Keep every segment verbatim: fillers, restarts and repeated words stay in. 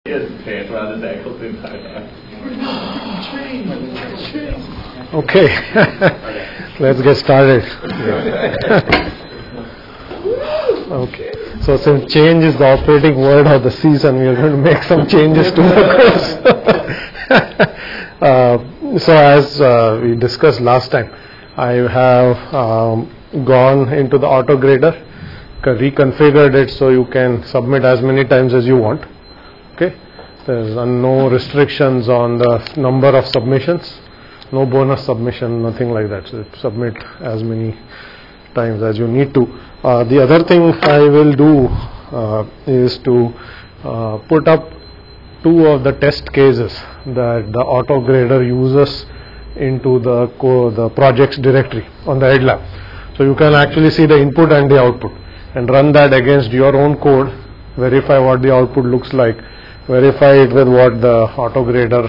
Change rather than equal to entire time. Okay, let's get started. Okay, so since change is the operating word of the season, we are going to make some changes to the course. uh, so as uh, we discussed last time, I have um, gone into the auto grader, reconfigured it so you can submit as many times as you want. Okay, there's uh, no restrictions on the number of submissions, no bonus submission, nothing like that. So submit as many times as you need to. Uh, the other thing I will do uh, is to uh, put up two of the test cases that the auto grader uses into the co- the projects directory on the EdLab. So you can actually see the input and the output and run that against your own code, verify what the output looks like, verify it with what the auto grader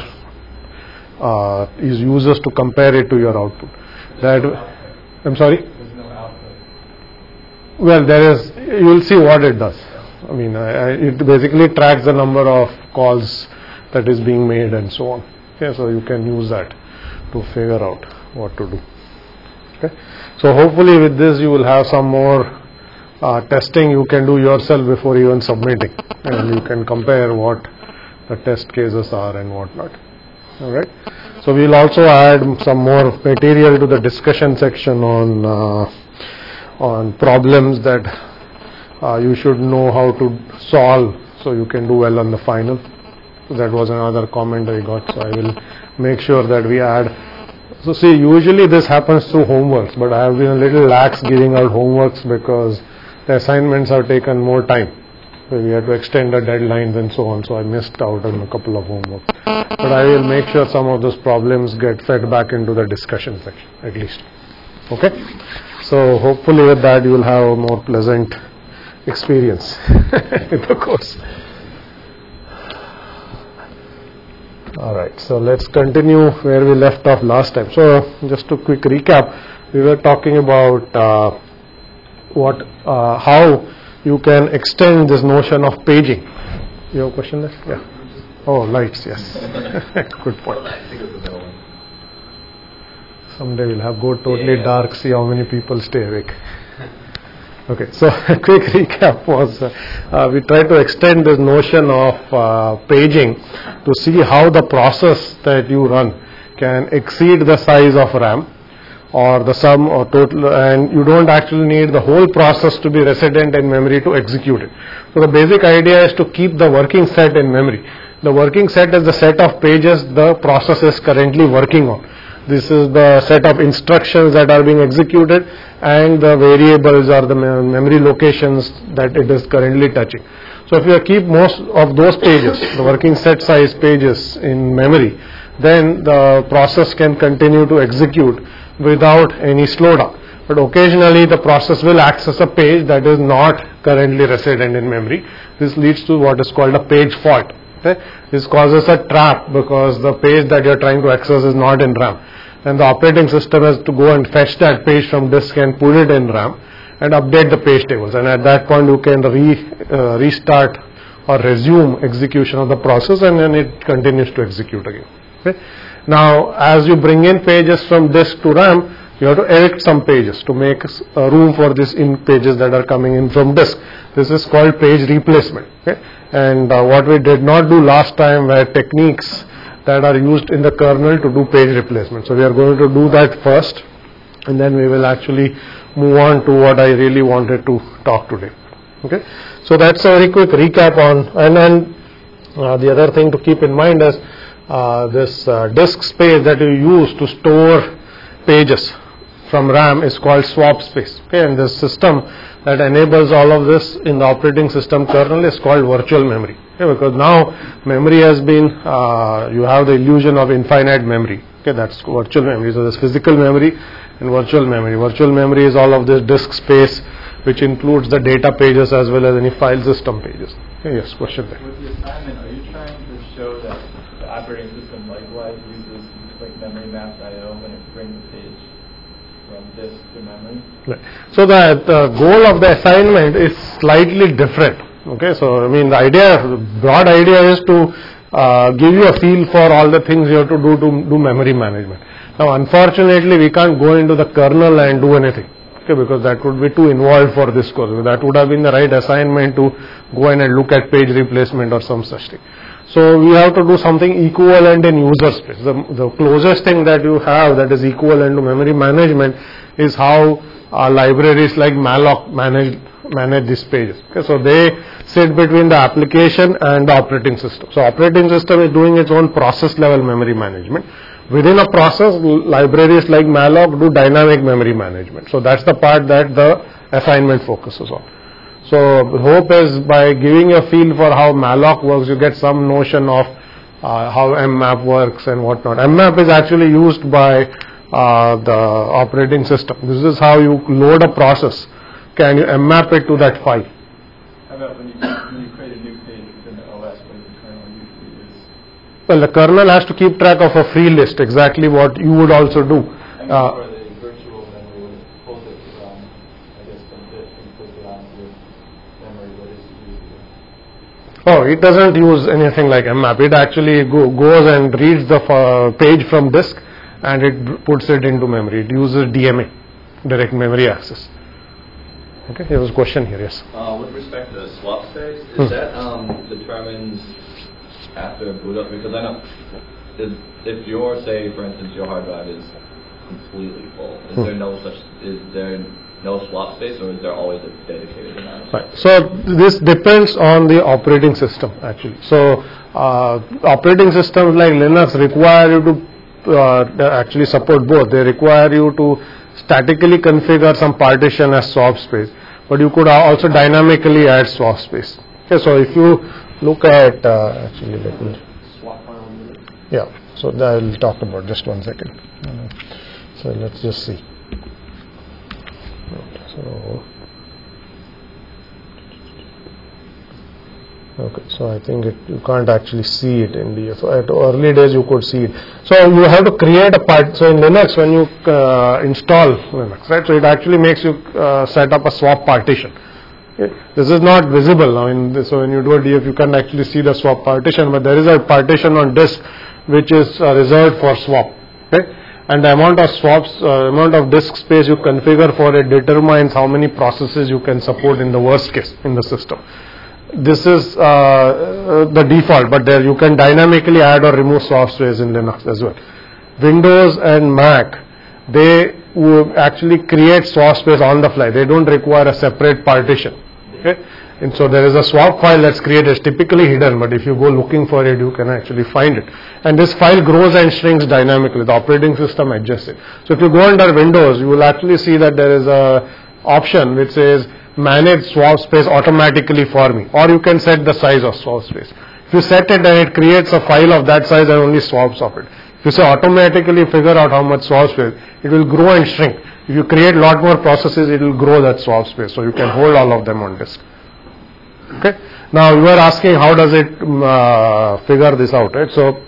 uh, is uses to compare it to your output. That I'm sorry. There's no output. Well, there is. You will see what it does. I mean, I, I, it basically tracks the number of calls that is being made and so on. Okay, so you can use that to figure out what to do. Okay, so hopefully with this you will have some more Uh, testing you can do yourself before even submitting, and you can compare what the test cases are and what not. All right. So we'll also add some more material to the discussion section on uh, on problems that uh, you should know how to solve, so you can do well on the final. So that was another comment I got. So I will make sure that we add. So see, usually this happens through homeworks, but I have been a little lax giving out homeworks because the assignments have taken more time. So we had to extend the deadlines and so on, so I missed out on a couple of homework. But I will make sure some of those problems get fed back into the discussion section, at least. Okay? So hopefully with that you will have a more pleasant experience in the course. Alright, so let's continue where we left off last time. So just a quick recap, we were talking about uh, what, uh, how you can extend this notion of paging. You have a question there? Yeah. Oh, lights, yes. Good point. Someday we'll have go totally dark, see how many people stay awake. Okay, so a quick recap was uh, uh, we tried to extend this notion of uh, paging to see how the process that you run can exceed the size of RAM, or the sum or total, and you don't actually need the whole process to be resident in memory to execute it. So the basic idea is to keep the working set in memory. The working set is the set of pages the process is currently working on. This is the set of instructions that are being executed, and the variables are the memory locations that it is currently touching. So if you keep most of those pages, the working set size pages in memory, then the process can continue to execute without any slowdown. But occasionally the process will access a page that is not currently resident in memory. This leads to what is called a page fault. Okay? This causes a trap because the page that you are trying to access is not in RAM, and the operating system has to go and fetch that page from disk and put it in RAM and update the page tables, and at that point you can re, uh, restart or resume execution of the process, and then it continues to execute again. Okay? Now, as you bring in pages from disk to RAM, you have to edit some pages to make uh, room for these in pages that are coming in from disk. This is called page replacement. Okay? And uh, what we did not do last time were techniques that are used in the kernel to do page replacement. So we are going to do that first, and then we will actually move on to what I really wanted to talk today. Okay? So that's a very quick recap on, and then uh, the other thing to keep in mind is Uh, this uh, disk space that you use to store pages from RAM is called swap space. Okay, and the system that enables all of this in the operating system kernel is called virtual memory. Okay, because now memory has been, uh, you have the illusion of infinite memory. Okay, that's virtual memory. So there's physical memory and virtual memory. Virtual memory is all of this disk space, which includes the data pages as well as any file system pages. Okay, yes, question there. With the assignment, are you trying to show that the operating system likewise uses like memory mapped I O when it brings the page from disk to memory? Right. So the, the goal of the assignment is slightly different. Okay, so I mean the idea, the broad idea is to uh, give you a feel for all the things you have to do to do memory management. Now unfortunately we can't go into the kernel and do anything, okay, because that would be too involved for this course. That would have been the right assignment to go in and look at page replacement or some such thing. So we have to do something equivalent in user space. The, the closest thing that you have that is equivalent to memory management is how uh, libraries like malloc manage manage these pages. Okay, so they sit between the application and the operating system. So operating system is doing its own process level memory management. Within a process, libraries like malloc do dynamic memory management. So that's the part that the assignment focuses on. So hope is by giving a feel for how malloc works, you get some notion of uh, how mmap works and whatnot. Mmap is actually used by uh, the operating system. This is how you load a process. Can you mmap it to that file? How about when you, when you create a new page within the O S, what the kernel usually is? Well, the kernel has to keep track of a free list, exactly what you would also do. I mean, Uh, for the virtual memory, when it's pulled it from, I guess, from disk and puts it onto memory, what is it usually? Oh, it doesn't use anything like mmap. It actually go, goes and reads the uh, page from disk and it puts it into memory. It uses D M A, direct memory access. Okay, there was a question here, yes. Uh, with respect to swap space, is Hmm. that um, determined after boot up? Because I know is, if your, say, for instance, your hard drive is completely full, is Hmm. there no such, is there no swap space, or is there always a dedicated amount? Right. So this depends on the operating system actually. So uh, operating systems like Linux require you to uh, actually support both. They require you to statically configure some partition as swap space, but you could also dynamically add swap space. Okay, so if you look at uh, actually let me Swap file in it. yeah. So that I'll talk about just one second. Uh, so let's just see. So. Okay, so I think it, you can't actually see it in the, so at early days you could see it. So you have to create a part, so in Linux when you uh, install Linux, right, so it actually makes you uh, set up a swap partition. Okay. This is not visible now, in this, so when you do a D F you can't actually see the swap partition, but there is a partition on disk which is uh, reserved for swap. Okay. And the amount of swaps, uh, amount of disk space you configure for it determines how many processes you can support in the worst case in the system. This is uh, uh, the default, but there you can dynamically add or remove swap space in Linux as well. Windows and Mac, they will actually create swap space on the fly. They don't require a separate partition. Okay, and so there is a swap file that's created. It's typically hidden, but if you go looking for it, you can actually find it. And this file grows and shrinks dynamically. The operating system adjusts it. So if you go under Windows, you will actually see that there is a option which says manage swap space automatically for me, or you can set the size of swap space. If you set it, then it creates a file of that size and only swaps of it. If you say automatically figure out how much swap space, it will grow and shrink. If you create a lot more processes, it will grow that swap space, so you can hold all of them on disk. Okay. Now you are asking how does it um, uh, figure this out, right? So,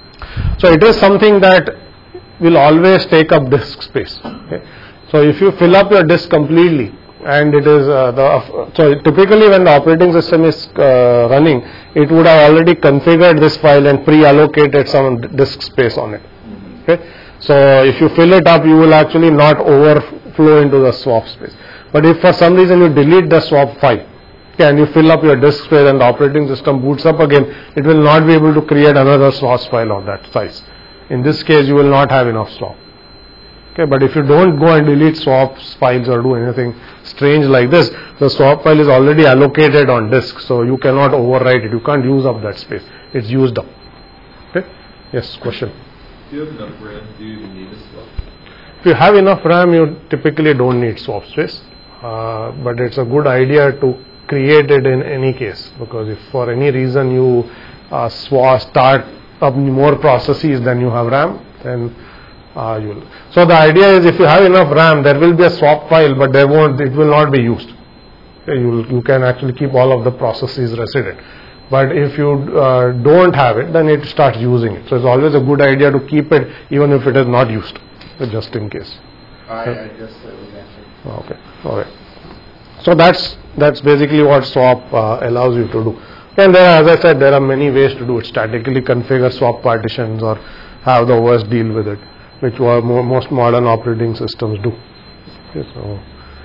so it is something that will always take up disk space. Okay. So if you fill up your disk completely, and it is uh, the so typically when the operating system is uh, running, it would have already configured this file and pre-allocated some disk space on it. Okay, so if you fill it up, you will actually not overflow into the swap space. But if for some reason you delete the swap file, okay, and you fill up your disk space and the operating system boots up again, it will not be able to create another swap file of that size. In this case, you will not have enough swap. Okay, but if you don't go and delete swap files or do anything strange like this, the swap file is already allocated on disk, so you cannot overwrite it. You can't use up that space. It's used up. Okay. Yes. Question. Do you have enough RAM? Do you even need a swap? If you have enough RAM, you typically don't need swap space, uh, but it's a good idea to create it in any case, because if for any reason you uh, swap start up more processes than you have RAM, then Uh, you'll. So the idea is if you have enough RAM, there will be a swap file, but there won't, it will not be used. Okay, you you can actually keep all of the processes resident. But if you uh, don't have it, then it starts using it. So it's always a good idea to keep it even if it is not used, just in case. I, I just uh, was answering. Okay. All right. So that's that's basically what swap uh, allows you to do. And there, are, as I said, there are many ways to do it. Statically configure swap partitions or have the O S deal with it, which are more, most modern operating systems do. Okay, so,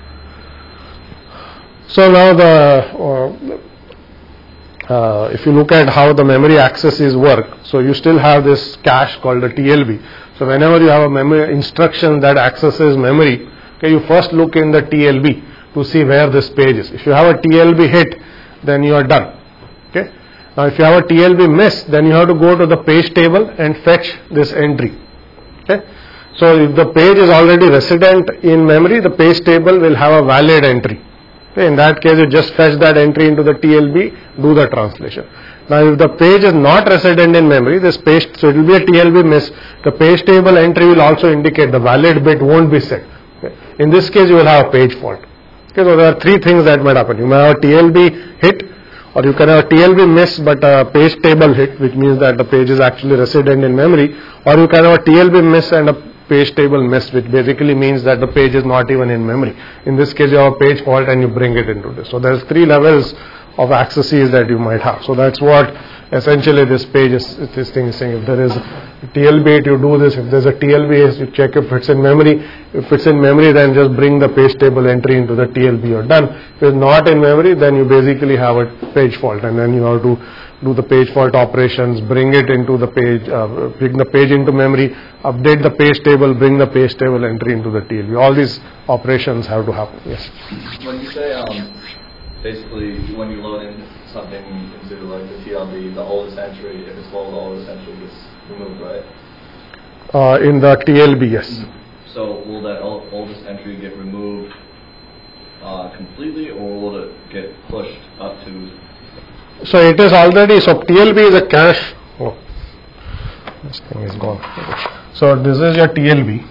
so now the uh, uh, if you look at how the memory accesses work, so you still have this cache called the T L B. So whenever you have a memory instruction that accesses memory, okay, you first look in the T L B to see where this page is. If you have a T L B hit, then you are done. Okay. Now, if you have a T L B miss, then you have to go to the page table and fetch this entry. Okay. So, if the page is already resident in memory, the page table will have a valid entry. Okay. In that case, you just fetch that entry into the T L B, do the translation. Now, if the page is not resident in memory, this page, so it will be a T L B miss. The page table entry will also indicate the valid bit won't be set. Okay. In this case, you will have a page fault. Okay. So, there are three things that might happen. You may have a T L B hit, or you can have a T L B miss but a page table hit, which means that the page is actually resident in memory, or you can have a T L B miss and a page table miss, which basically means that the page is not even in memory. In this case, you have a page fault and you bring it into this. So there's three levels of accesses that you might have. So that's what essentially this page is, this thing is saying. If there is a T L B, you do this. If there's a T L B, you check if it's in memory. If it's in memory, then just bring the page table entry into the T L B, you're done. If it's not in memory, then you basically have a page fault, and then you have to do the page fault operations, bring it into the page, uh, bring the page into memory, update the page table, bring the page table entry into the T L B. All these operations have to happen. Yes. When you say, um, basically, when you load in something into like the T L B, the oldest entry, if it's full, the oldest entry gets removed, right? Uh, in the T L B, yes. Mm-hmm. So will that old, oldest entry get removed uh, completely, or will it get pushed up to? So it is already, so T L B is a cache. Oh, this thing is gone. So this is your T L B.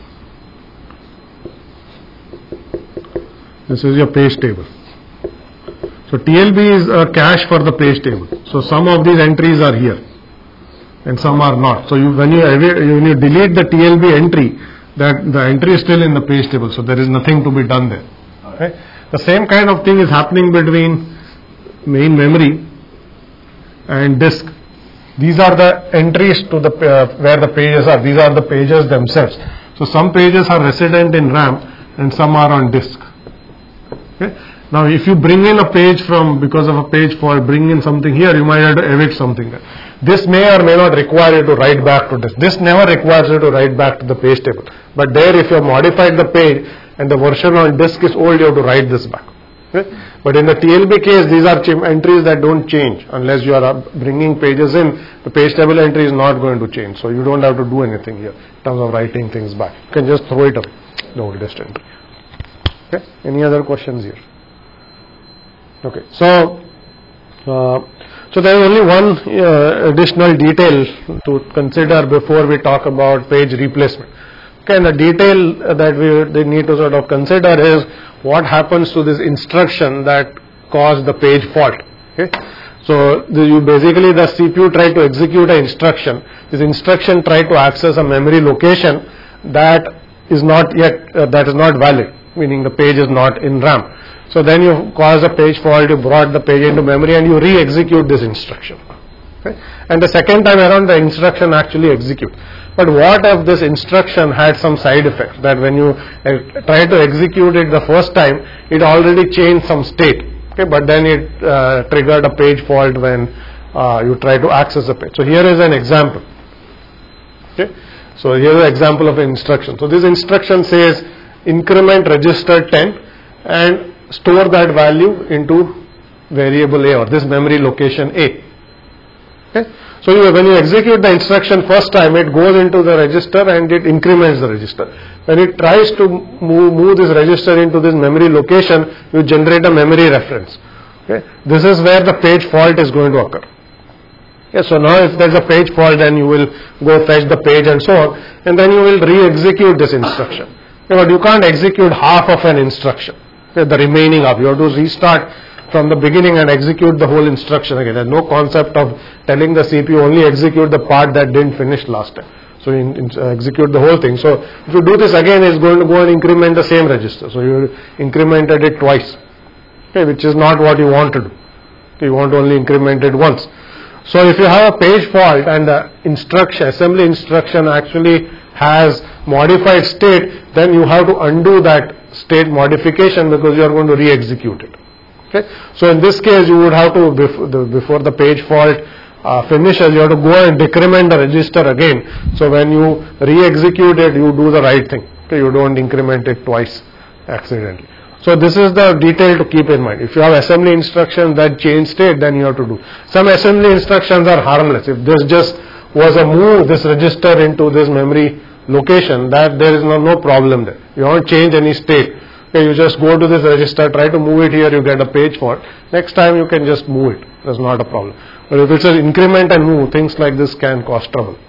This is your page table. So T L B is a cache for the page table. So some of these entries are here and some are not. So you, when you when you delete the T L B entry, that the entry is still in the page table. So there is nothing to be done there. Okay? The same kind of thing is happening between main memory and disk. These are the entries to the uh, where the pages are. These are the pages themselves. So some pages are resident in RAM and some are on disk. Okay? Now, if you bring in a page from, because of a page fault, bring in something here, you might have to evict something there. This may or may not require you to write back to this. This never requires you to write back to the page table. But there, if you have modified the page and the version on disk is old, you have to write this back. Okay? But in the T L B case, these are ch- entries that don't change unless you are bringing pages in. The page table entry is not going to change. So you don't have to do anything here in terms of writing things back. You can just throw it up, the oldest entry. Okay? Any other questions here? Okay, so uh, so there is only one uh, additional detail to consider before we talk about page replacement. Okay, and the detail that we they need to sort of consider is what happens to this instruction that caused the page fault. Okay, so the, you basically the C P U tried to execute an instruction. This instruction tried to access a memory location that is not yet uh, that is not valid, meaning the page is not in RAM. So then you cause a page fault, you brought the page into memory and you re-execute this instruction. Okay? And the second time around the instruction actually executes. But what if this instruction had some side effect, that when you uh, try to execute it the first time, it already changed some state. Okay? But then it uh, triggered a page fault when uh, you try to access the page. So here is an example. Okay? So here is an example of an instruction. So this instruction says increment register ten and store that value into variable A, or this memory location A. Okay? So you, when you execute the instruction first time, it goes into the register and it increments the register. When it tries to move, move this register into this memory location, you generate a memory reference. Okay? This is where the page fault is going to occur. Okay, so now if there is a page fault, then you will go fetch the page and so on, and then you will re-execute this instruction. Okay, but you can't execute half of an instruction. The remaining of, you have to restart from the beginning and execute the whole instruction again. There is no concept of telling the C P U only execute the part that didn't finish last time. So in, in, uh, execute the whole thing. So if you do this again, it's going to go and increment the same register. So you incremented it twice. okay, which is not what you want to do. Okay, you want to only increment it once. So if you have a page fault and the instruction, assembly instruction actually has modified state, then you have to undo that state modification because you are going to re-execute it. Okay, so in this case you would have to, before the, before the page fault uh, finishes, you have to go and decrement the register again. So when you re-execute it, you do the right thing. Okay, you don't increment it twice accidentally. So this is the detail to keep in mind. If you have assembly instructions that change state, then you have to do. Some assembly instructions are harmless. If this just was a move this register into this memory location, that there is no, no problem there. You don't change any state. Okay, you just go to this register, try to move it here, you get a page fault. Next time you can just move it. That's not a problem. But if it's an increment and move, things like this can cause trouble.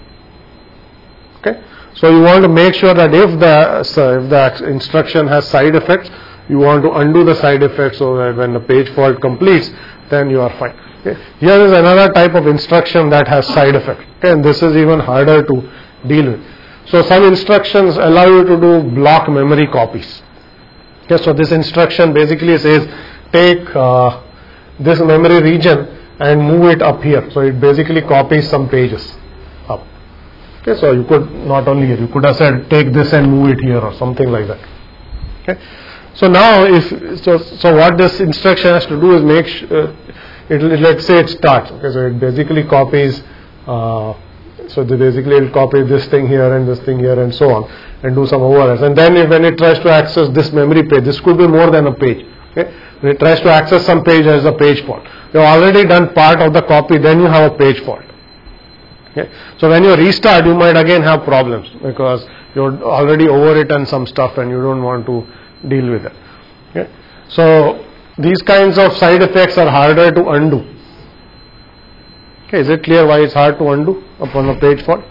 Okay? So you want to make sure that if the, so if the instruction has side effects, you want to undo the side effects so that when the page fault completes, then you are fine. Okay. Here is another type of instruction that has side effects. Okay, and this is even harder to deal with. So some instructions allow you to do block memory copies. Okay, so this instruction basically says take uh, this memory region and move it up here. So it basically copies some pages up. Okay, so you could not only here, you could have said take this and move it here or something like that. Okay. So now if so, so what this instruction has to do is make sure, uh, it, let's say it starts. Okay, so it basically copies. Uh, so they basically it will copy this thing here and this thing here and so on, and do some overrides. And then if, when it tries to access this memory page, this could be more than a page. Okay, when it tries to access some page as a page fault, you have already done part of the copy. Then you have a page fault. Okay, so when you restart, you might again have problems because you're already overwritten some stuff and you don't want to deal with it. Okay, so these kinds of side effects are harder to undo. Okay, is it clear why it's hard to undo upon a page fault?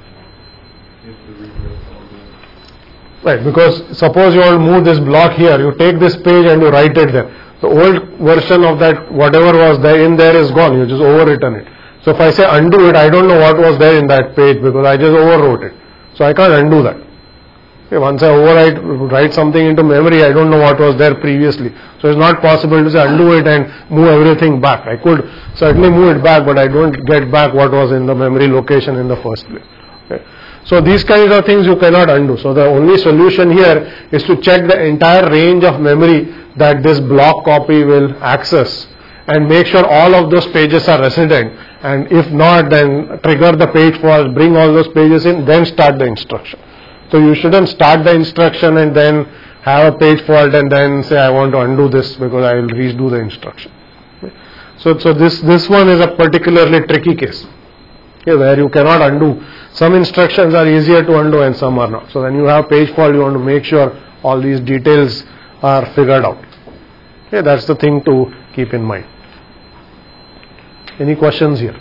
Right, because suppose you want to move this block here, you take this page and you write it there. The old version of that, whatever was there in there is gone, you just overwritten it. So if I say undo it, I don't know what was there in that page because I just overwrote it. So I can't undo that. Okay, once I overwrite write something into memory, I don't know what was there previously. So it's not possible to say undo it and move everything back. I could certainly move it back, but I don't get back what was in the memory location in the first place. Okay. So these kinds of things you cannot undo. So the only solution here is to check the entire range of memory that this block copy will access and make sure all of those pages are resident, and if not, then trigger the page fault, bring all those pages in, then start the instruction. So you shouldn't start the instruction and then have a page fault and then say I want to undo this because I will redo the instruction. So, so this, this one is a particularly tricky case, okay, where you cannot undo. Some instructions are easier to undo and some are not. So when you have page fault, you want to make sure all these details are figured out. Okay, that's the thing to keep in mind. Any questions here?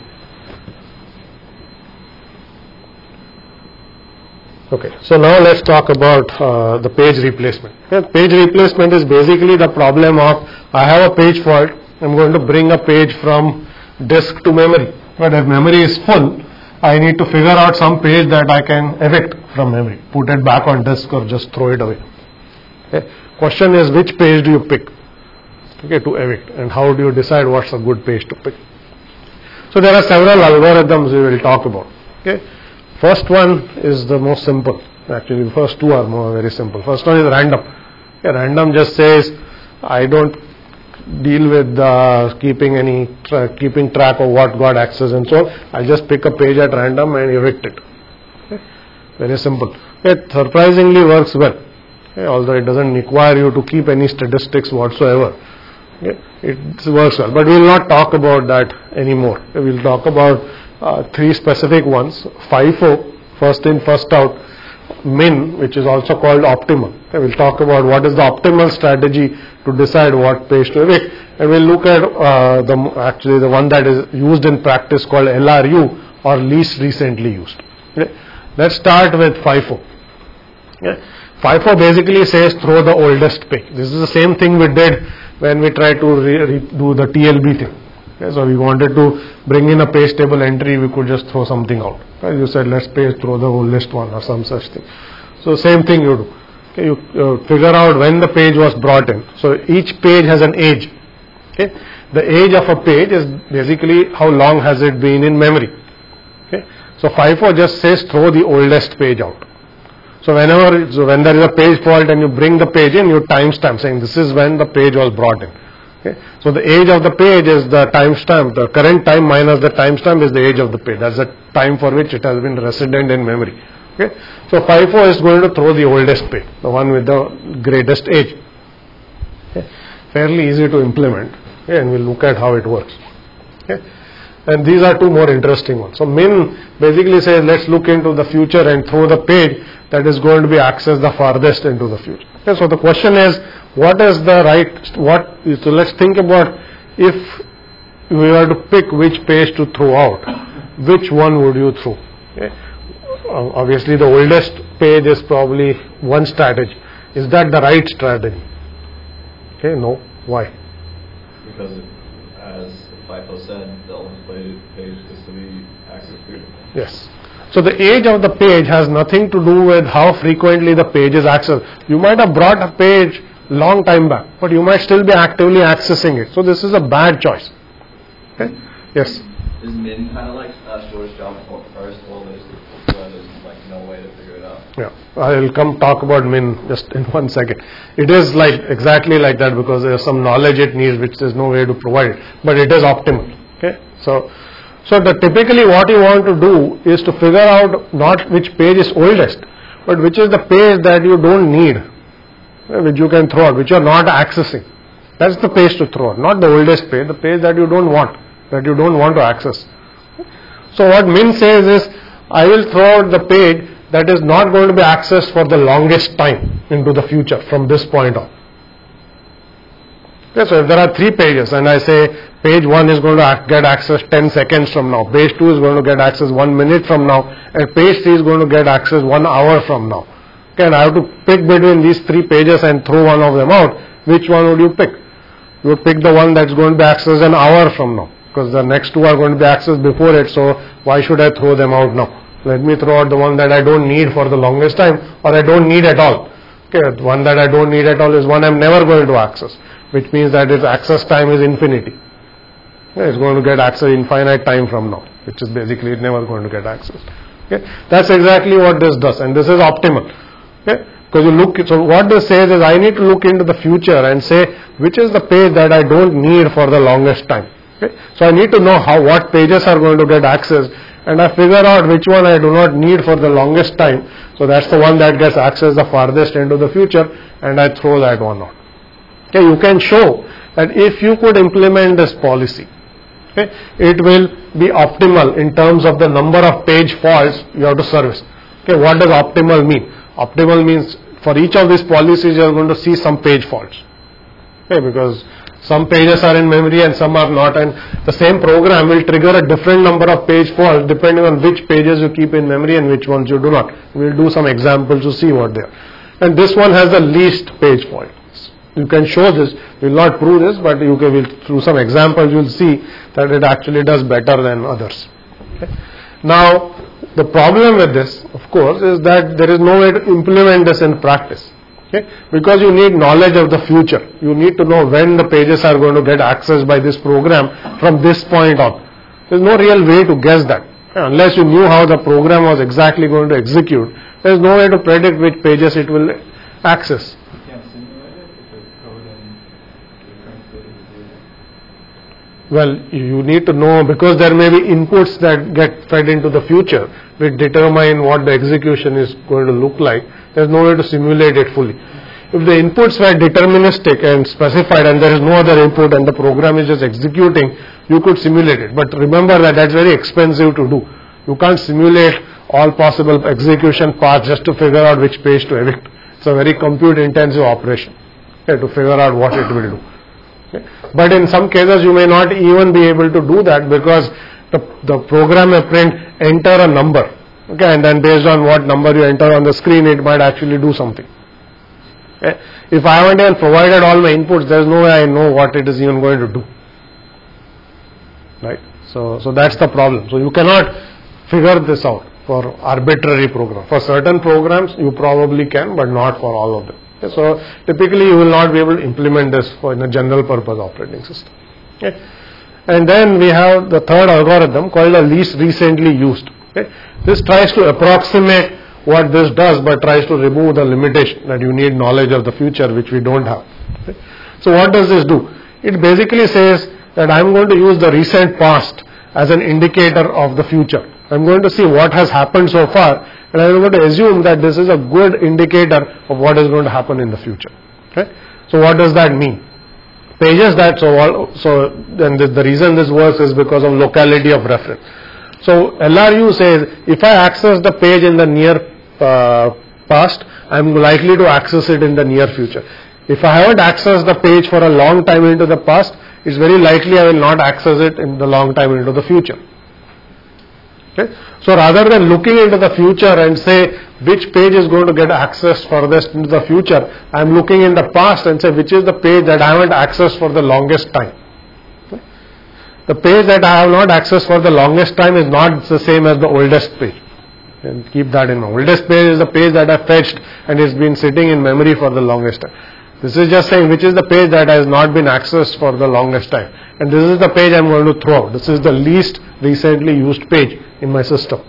Okay, so now let's talk about uh, the page replacement. Okay, page replacement is basically the problem of I have a page fault, I'm going to bring a page from disk to memory. But if memory is full, I need to figure out some page that I can evict from memory, put it back on disk or just throw it away. Okay, question is which page do you pick, okay, to evict, and how do you decide what's a good page to pick? So there are several algorithms we will talk about. Okay. First one is the most simple. Actually, the first two are more very simple. First one is random. Okay, random just says I don't deal with uh, keeping any tra keeping track of what got access and so on. I just pick a page at random and evict it. Okay, very simple. It surprisingly works well. Okay, although it doesn't require you to keep any statistics whatsoever. Okay, it works well, but we will not talk about that anymore. We will talk about uh, three specific ones: FIFO, first in, first out; min, which is also called optimal. Okay, we will talk about what is the optimal strategy to decide what page to evict, and we will look at uh, the actually the one that is used in practice called L R U, or least recently used. Okay. Let's start with FIFO. Okay. FIFO basically says throw the oldest page. This is the same thing we did when we tried to re re do the T L B thing. Okay, so we wanted to bring in a page table entry, we could just throw something out. Okay, you said let's page throw the oldest one or some such thing. So same thing you do. Okay, you uh, figure out when the page was brought in. So each page has an age. Okay, the age of a page is basically how long has it been in memory. Okay, so FIFO just says throw the oldest page out. So whenever, so when there is a page fault and you bring the page in, you timestamp saying this is when the page was brought in. Okay, so the age of the page is the timestamp. The current time minus the timestamp is the age of the page. That's the time for which it has been resident in memory. Okay, so FIFO is going to throw the oldest page, the one with the greatest age. Okay, fairly easy to implement. Okay, and we'll look at how it works. Okay. And these are two more interesting ones. So min basically says let's look into the future and throw the page that is going to be accessed the farthest into the future. Okay, so the question is, what is the right, what, so let's think about if we were to pick which page to throw out, which one would you throw? Okay. Obviously the oldest page is probably one strategy. Is that the right strategy? Okay, no. Why? Because as FIFO said, the oldest page is to be accessed frequently. Yes. So the age of the page has nothing to do with how frequently the page is accessed. You might have brought a page long time back, but you might still be actively accessing it. So this is a bad choice. Okay? Yes. Is min kind of like uh, storage job first, or there's, or there's like no way to figure it out? Yeah, I will come talk about min just in one second. It is like exactly like that because there is some knowledge it needs which there is no way to provide it, but it is optimal. Okay, so so the typically what you want to do is to figure out not which page is oldest, but which is the page that you don't need, which you can throw out, which you are not accessing. That's the page to throw out, not the oldest page, the page that you don't want, that you don't want to access. So what min says is, I will throw out the page that is not going to be accessed for the longest time into the future from this point on. Okay, so if there are three pages and I say page one is going to get access ten seconds from now, page two is going to get access one minute from now, and page three is going to get access one hour from now. Okay, and I have to pick between these three pages and throw one of them out. Which one would you pick? You would pick the one that's going to be accessed an hour from now, because the next two are going to be accessed before it, so why should I throw them out now? Let me throw out the one that I don't need for the longest time, or I don't need at all. Okay, the one that I don't need at all is one I'm never going to access, which means that its access time is infinity. Okay, it's going to get access infinite time from now, which is basically never going to get access. Okay, that's exactly what this does, and this is optimal. Okay, because you look, so what this says is I need to look into the future and say which is the page that I don't need for the longest time. Okay, so I need to know how what pages are going to get access, and I figure out which one I do not need for the longest time. So that's the one that gets access the farthest into the future, and I throw that one out. Okay, you can show that if you could implement this policy, okay, it will be optimal in terms of the number of page faults you have to service. Okay, what does optimal mean? Optimal means for each of these policies you are going to see some page faults. Okay, because some pages are in memory and some are not, and the same program will trigger a different number of page faults depending on which pages you keep in memory and which ones you do not. We will do some examples to see what they are. And this one has the least page fault. You can show this, we will not prove this, but you can, we'll, through some examples you will see that it actually does better than others. Okay. Now, the problem with this, of course, is that there is no way to implement this in practice. Okay? Because you need knowledge of the future. You need to know when the pages are going to get accessed by this program from this point on. There is no real way to guess that. Unless you knew how the program was exactly going to execute, there is no way to predict which pages it will access. Well, you need to know, because there may be inputs that get fed into the future which determine what the execution is going to look like. There is no way to simulate it fully. If the inputs were deterministic and specified and there is no other input and the program is just executing, you could simulate it. But remember that that's very expensive to do. You can't simulate all possible execution paths just to figure out which page to evict. It's a very compute intensive operation, okay, to figure out what it will do. Okay. But in some cases you may not even be able to do that, because the, the program may print enter a number, okay, and then based on what number you enter on the screen it might actually do something. Okay. If I haven't even provided all my inputs, there is no way I know what it is even going to do. Right? So, so that's the problem. So you cannot figure this out. for arbitrary program. For certain programs you probably can, but not for all of them. Okay, so typically you will not be able to implement this for in a general purpose operating system. Okay. And then we have the third algorithm called the least recently used. Okay. This tries to approximate what this does, but tries to remove the limitation that you need knowledge of the future, which we don't have. Okay. So what does this do? It basically says that I'm going to use the recent past as an indicator of the future. I'm going to see what has happened so far, and I'm going to assume that this is a good indicator of what is going to happen in the future. Okay. So what does that mean? Pages that, so all, so then the, the reason this works is because of locality of reference. So L R U says if I access the page in the near uh, past, I'm likely to access it in the near future. If I haven't accessed the page for a long time into the past, it's very likely I will not access it in the long time into the future. Okay? So rather than looking into the future and say which page is going to get accessed furthest into the future, I am looking in the past and say which is the page that I haven't accessed for the longest time. Okay? The page that I have not accessed for the longest time is not the same as the oldest page. And keep that in mind. Oldest page is the page that I fetched and it's been sitting in memory for the longest time. This is just saying which is the page that has not been accessed for the longest time. And this is the page I am going to throw out. This is the least recently used page in my system.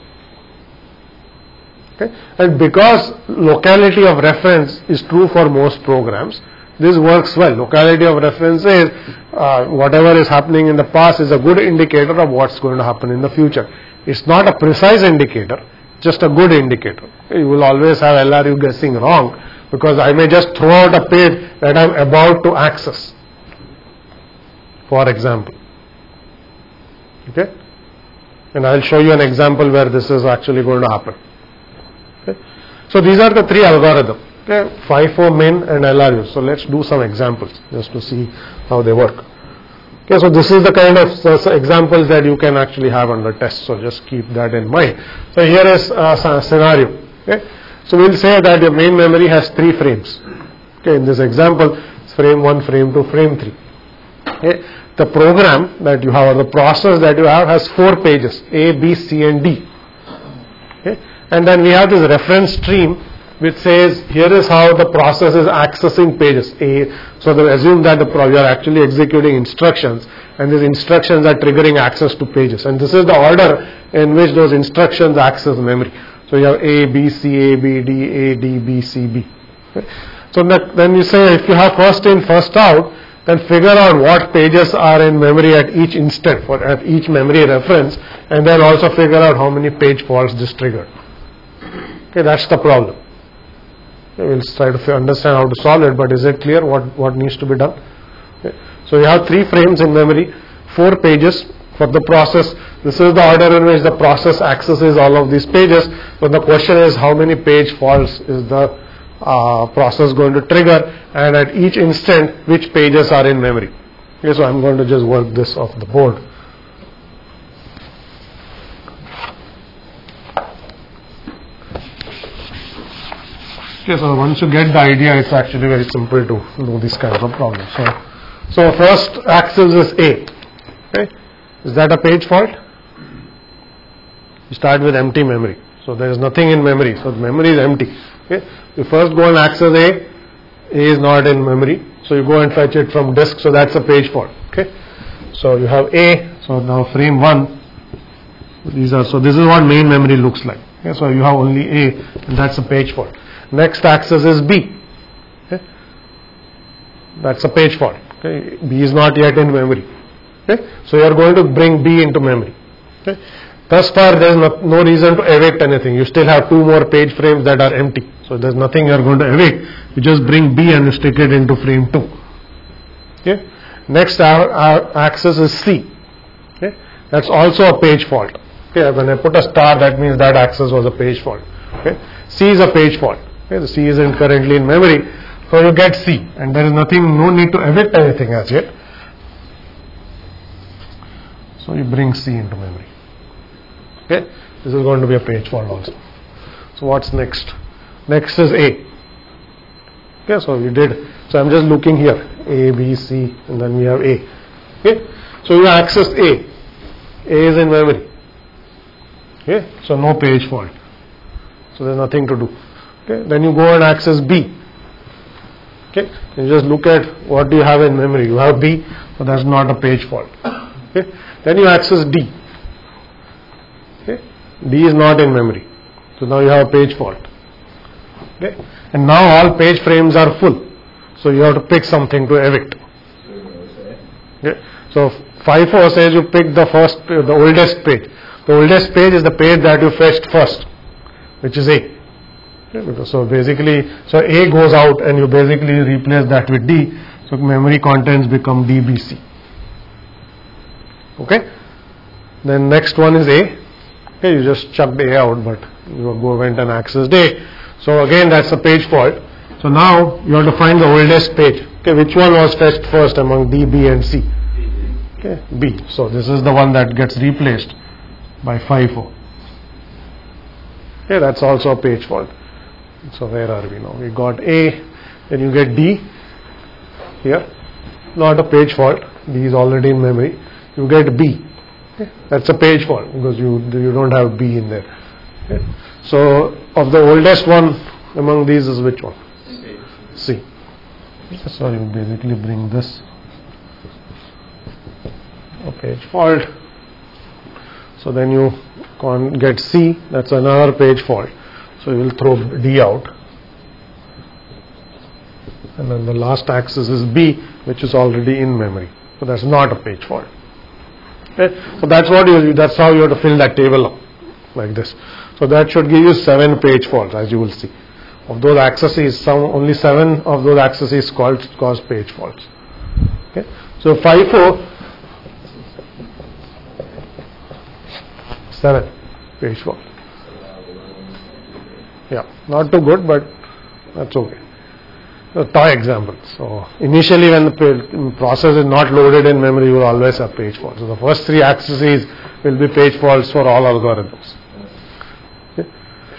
Okay? And because locality of reference is true for most programs, this works well. Locality of reference is uh, whatever is happening in the past is a good indicator of what's going to happen in the future. It's not a precise indicator, just a good indicator. You will always have L R U guessing wrong, because I may just throw out a page that I am about to access, for example. Okay? And I will show you an example where this is actually going to happen. Okay? So these are the three algorithms. Okay? FIFO, MIN and L R U. So let's do some examples just to see how they work. Okay, so this is the kind of uh, examples that you can actually have under test. So just keep that in mind. So here is a scenario. Okay? So we'll say that your main memory has three frames. Okay, in this example, it's frame one, frame two, frame three. Okay, the program that you have or the process that you have has four pages, A, B, C and D. Okay, and then we have this reference stream which says here is how the process is accessing pages. A, so they assume that the pro- you are actually executing instructions, and these instructions are triggering access to pages, and this is the order in which those instructions access memory. So you have A, B, C, A, B, D, A, D, B, C, B. Okay. So that, then you say if you have first in, first out, then figure out what pages are in memory at each instant, for at each memory reference, and then also figure out how many page faults this triggered. Okay, that's the problem. Okay, we'll try to understand how to solve it, but is it clear what, what needs to be done? Okay. So you have three frames in memory, four pages. For the process, this is the order in which the process accesses all of these pages. So the question is how many page faults is the uh, process going to trigger, and at each instant which pages are in memory. Okay, so I'm going to just work this off the board. Okay, so once you get the idea, it's actually very simple to do this kind of a problem. So, so first axis is A. Okay. Is that a page fault? You start with empty memory. So there is nothing in memory. So the memory is empty. Okay. You first go and access A. A is not in memory. So you go and fetch it from disk. So that's a page fault. Okay. So you have A. So now frame one. These are, so this is what main memory looks like. Okay. So you have only A, and that's a page fault. Next axis is B. Okay. That's a page fault. Okay. B is not yet in memory. Okay. So you are going to bring B into memory. Okay. Thus far there is no, no reason to evict anything. You still have two more page frames that are empty. So there is nothing you are going to evict. You just bring B and you stick it into frame two. Okay. Next our, our axis is C. Okay. That's also a page fault. Okay. When I put a star, that means that axis was a page fault. Okay. C is a page fault. Okay. The C isn't currently in memory. So you get C, and there is nothing, no need to evict anything as yet. So you bring C into memory. Okay, this is going to be a page fault also. So what's next? Next is A. Okay, so we did. So I'm just looking here. A, B, C, and then we have A. Okay, so you access A. A is in memory. Okay, so no page fault. So there's nothing to do. Okay, then you go and access B. Okay, you just look at what do you have in memory. You have B, so that's not a page fault. Okay, then you access D. Okay, D is not in memory, so now you have a page fault. Okay, and now all page frames are full, so you have to pick something to evict. Okay, so FIFO says you pick the first, the oldest page. The oldest page is the page that you fetched first, which is A. Okay, so basically, so A goes out and you basically replace that with D. So memory contents become D B C. Okay. Then next one is A. Okay, you just chucked A out, but you go went and accessed A. So again, that's a page fault. So now you have to find the oldest page. Okay, which one was fetched first among D, B, and C? Okay, B. So this is the one that gets replaced by FIFO. Okay, that's also a page fault. So where are we now? We got A, then you get D here. Not a page fault. D is already in memory. You get B. Okay, that's a page fault because you you don't have B in there. Okay. So of the oldest one among these is which one? C. So you basically bring this a page fault. So then you can get C, that's another page fault. So you will throw D out. And then the last axis is B, which is already in memory. So that's not a page fault. Okay? So that's what you that's how you have to fill that table up, like this. So that should give you seven page faults, as you will see. Of those accesses, some only seven of those accesses called cause page faults. Okay? So FIFO, seven page fault. Yeah, not too good, but that's okay. A toy example. So initially, when the process is not loaded in memory, you will always have page faults. So the first three accesses will be page faults for all algorithms. Okay.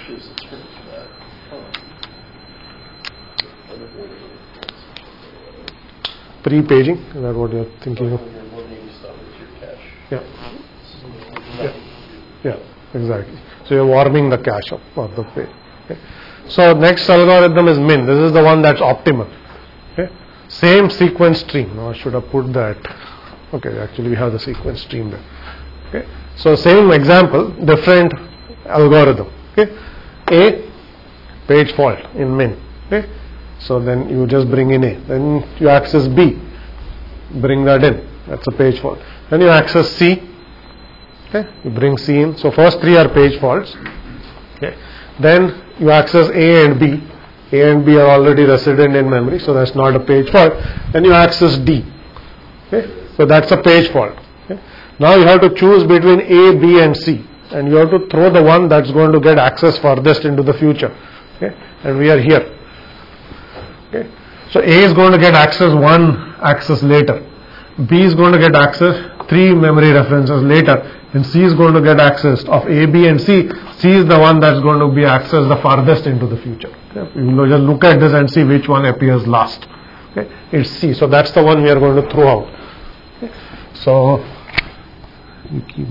Pre-paging, is that what you're thinking of? Yeah. Yeah. Yeah, exactly. So you're warming the cache up of the page. Okay. So next algorithm is min. This is the one that's optimal. Okay. Same sequence stream. Now I should have put that. Okay, actually we have the sequence stream there. Okay. So same example, different algorithm. Okay. A, page fault in min. Okay. So then you just bring in A. Then you access B. Bring that in. That's a page fault. Then you access C. Okay. You bring C in. So first three are page faults. Okay. Then you access A and B. A and B are already resident in memory, so that's not a page fault. Then you access D. Okay. So that's a page fault. Okay. Now you have to choose between A, B, and C, and you have to throw the one that's going to get access farthest into the future. Okay. And we are here. Okay. So A is going to get access one access later. B is going to get access three memory references later. And C is going to get access of A, B, and C. C is the one that's going to be accessed the farthest into the future. Okay. You will just look at this and see which one appears last. Okay. It's C. So that's the one we are going to throw out. Okay. So you keep.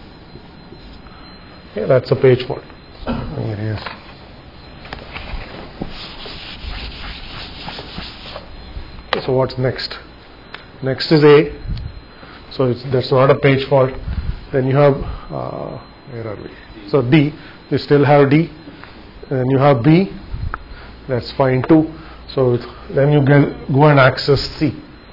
Okay, that's a page fault. Here it is. Okay, so what's next? Next is A. So it's, that's not a page fault. Then you have, uh, where are we? So D, you still have D. And then you have B, that's fine too. So then you get, go and access C.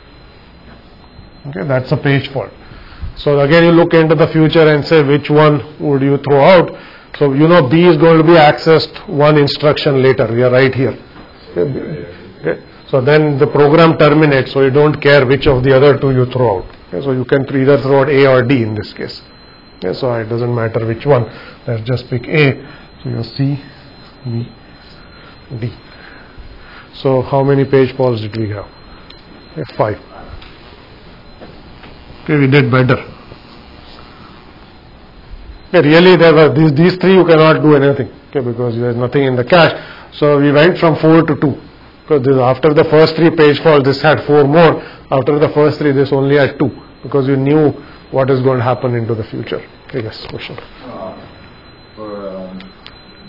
Okay, that's a page fault. So again you look into the future and say which one would you throw out. So you know B is going to be accessed one instruction later. We are right here. Okay. Okay. So then the program terminates, so you don't care which of the other two you throw out. Okay, so you can either throw out A or D in this case. Okay, so it doesn't matter which one. Let's just pick A. So you C, B, D. So how many page faults did we have? Okay, five. Okay, we did better. Okay, really there were these these three you cannot do anything. Okay, because there is nothing in the cache. So we went from four to two. Because this, after the first three page faults, this had four more. After the first three, this only had two, because you knew what is going to happen into the future. Okay, yes, question. Uh,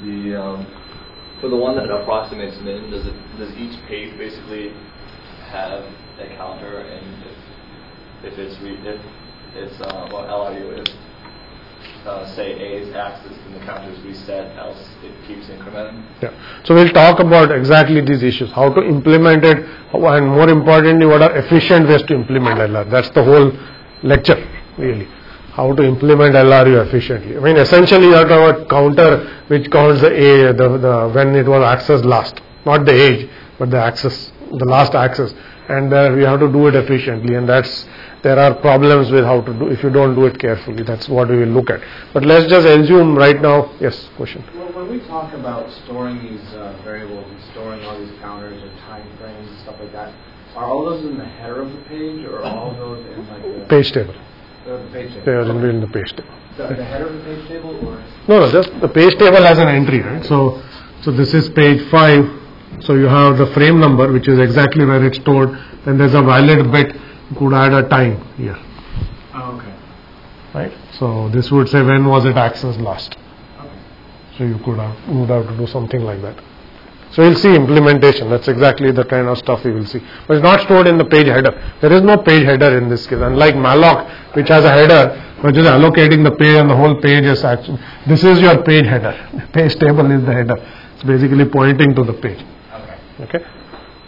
The um, for the one that approximates min, does it does each page basically have a counter, and if if it's re, if it's uh, what L R U is, uh, say A's axis, and the counter is reset, else it keeps incrementing. Yeah. So we'll talk about exactly these issues, how to implement it, and more importantly, what are efficient ways to implement L R U. That's the whole lecture, really. How to implement L R U efficiently. I mean, essentially, you have to have a counter which counts the A, the, the when it was accessed last, not the age, but the access, the last access, and uh, we have to do it efficiently, and that's. There are problems with how to do if you don't do it carefully. That's what we will look at. But let's just assume right now. Yes, question. Well, when we talk about storing these uh, variables and storing all these counters and time frames and stuff like that, are all those in the header of the page, or are all those in like the page table? Uh, the page table. They are in the page table. The, the header of the page table, or no, no, just the page table has an entry, right? So, so this is page five. So you have the frame number, which is exactly where it's stored. Then there's a valid bit. You could add a time here. Oh, okay. Right? So this would say when was it accessed last. Okay. So you could have, you would have to do something like that. So you'll see implementation. That's exactly the kind of stuff you will see. But it's not stored in the page header. There is no page header in this case. Unlike malloc, which has a header, which is allocating the page and the whole page is actually, this is your page header. The page table is the header. It's basically pointing to the page. Okay. Okay.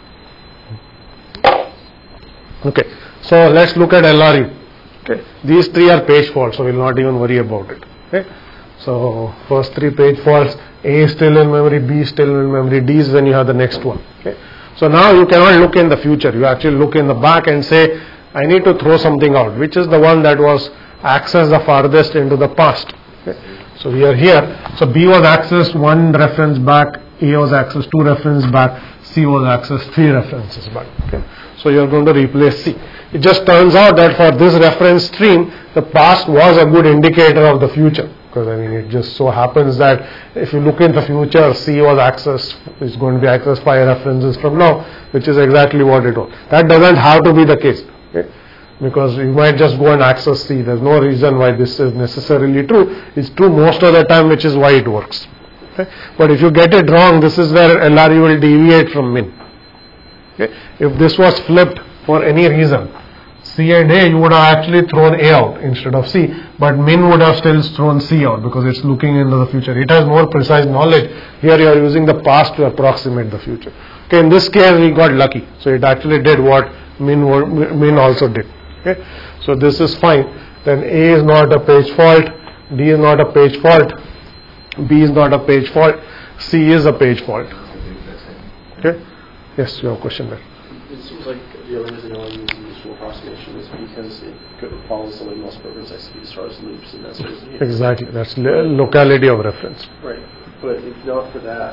Okay. So let's look at L R U. Okay. These three are page faults, so we'll not even worry about it. Okay. So first three page faults, A is still in memory, B is still in memory, D is when you have the next one. Okay. So now you cannot look in the future. You actually look in the back and say, I need to throw something out, which is the one that was accessed the farthest into the past. Okay. So we are here. So B was accessed one reference back, A was accessed two references back, C was accessed three references back. Okay. So you are going to replace C. It just turns out that for this reference stream, the past was a good indicator of the future. Because I mean, it just so happens that if you look in the future, C was accessed, is going to be accessed five references from now, which is exactly what it was. That doesn't have to be the case. Okay? Because you might just go and access C. There's no reason why this is necessarily true. It's true most of the time, which is why it works. Okay? But if you get it wrong, this is where L R U will deviate from min. Okay? If this was flipped for any reason, C and A, you would have actually thrown A out instead of C, but min would have still thrown C out because it's looking into the future. It has more precise knowledge. Here you are using the past to approximate the future. Okay, in this case we got lucky, so it actually did what min, min also did. Okay, so this is fine. Then A is not a page fault, D is not a page fault, B is not a page fault, C is a page fault. Okay. Yes, you have a question there. It seems like the only reason I want to use the useful approximation is because it could follow the way most programs execute as far as loops and that sort of thing. Exactly, that's lo- locality of reference. Right, but if not for that,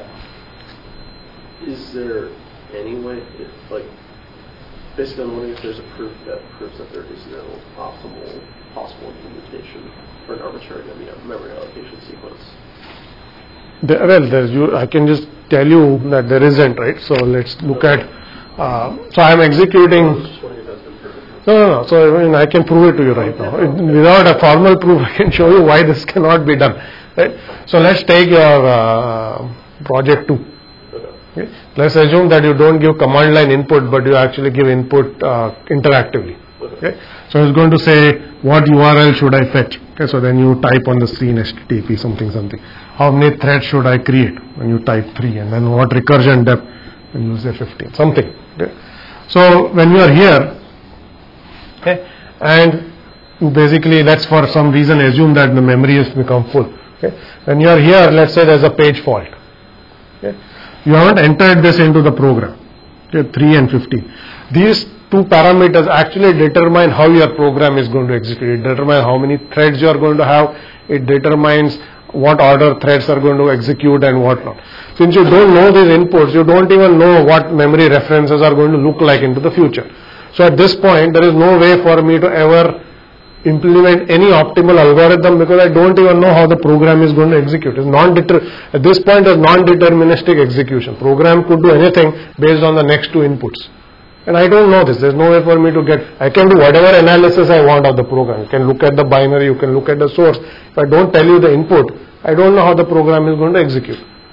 is there any way, if, like, basically I'm wondering if there's a proof that proves that there is no optimal possible implementation for an arbitrary I mean, memory allocation sequence. There, well, there's you, I can just tell you that there isn't, right? So let's look at, uh, so I'm executing, no, no, no, so I mean, I can prove it to you right now. It, without a formal proof, I can show you why this cannot be done, right? So let's take your uh, project two. Okay. Let's assume that you don't give command line input, but you actually give input uh, interactively. Okay. So it's going to say, what U R L should I fetch? Okay. So then you type on the screen H T T P something something. How many threads should I create? When you type three, and then what recursion depth? When you say fifteen, something. Okay. So when you are here, okay, and you basically let's for some reason assume that the memory has become full. Okay. When you are here, let's say there's a page fault. Okay. You haven't entered this into the program. Okay, three and fifteen. These two parameters actually determine how your program is going to execute. It determines how many threads you are going to have. It determines what order threads are going to execute and what not. Since you don't know these inputs, you don't even know what memory references are going to look like into the future. So at this point, there is no way for me to ever implement any optimal algorithm because I don't even know how the program is going to execute. It's non-deter- at this point, it's non-deterministic execution. Program could do anything based on the next two inputs. And I don't know this. There's no way for me to get, I can do whatever analysis I want of the program. You can look at the binary, you can look at the source. If I don't tell you the input, I don't know how the program is going to execute.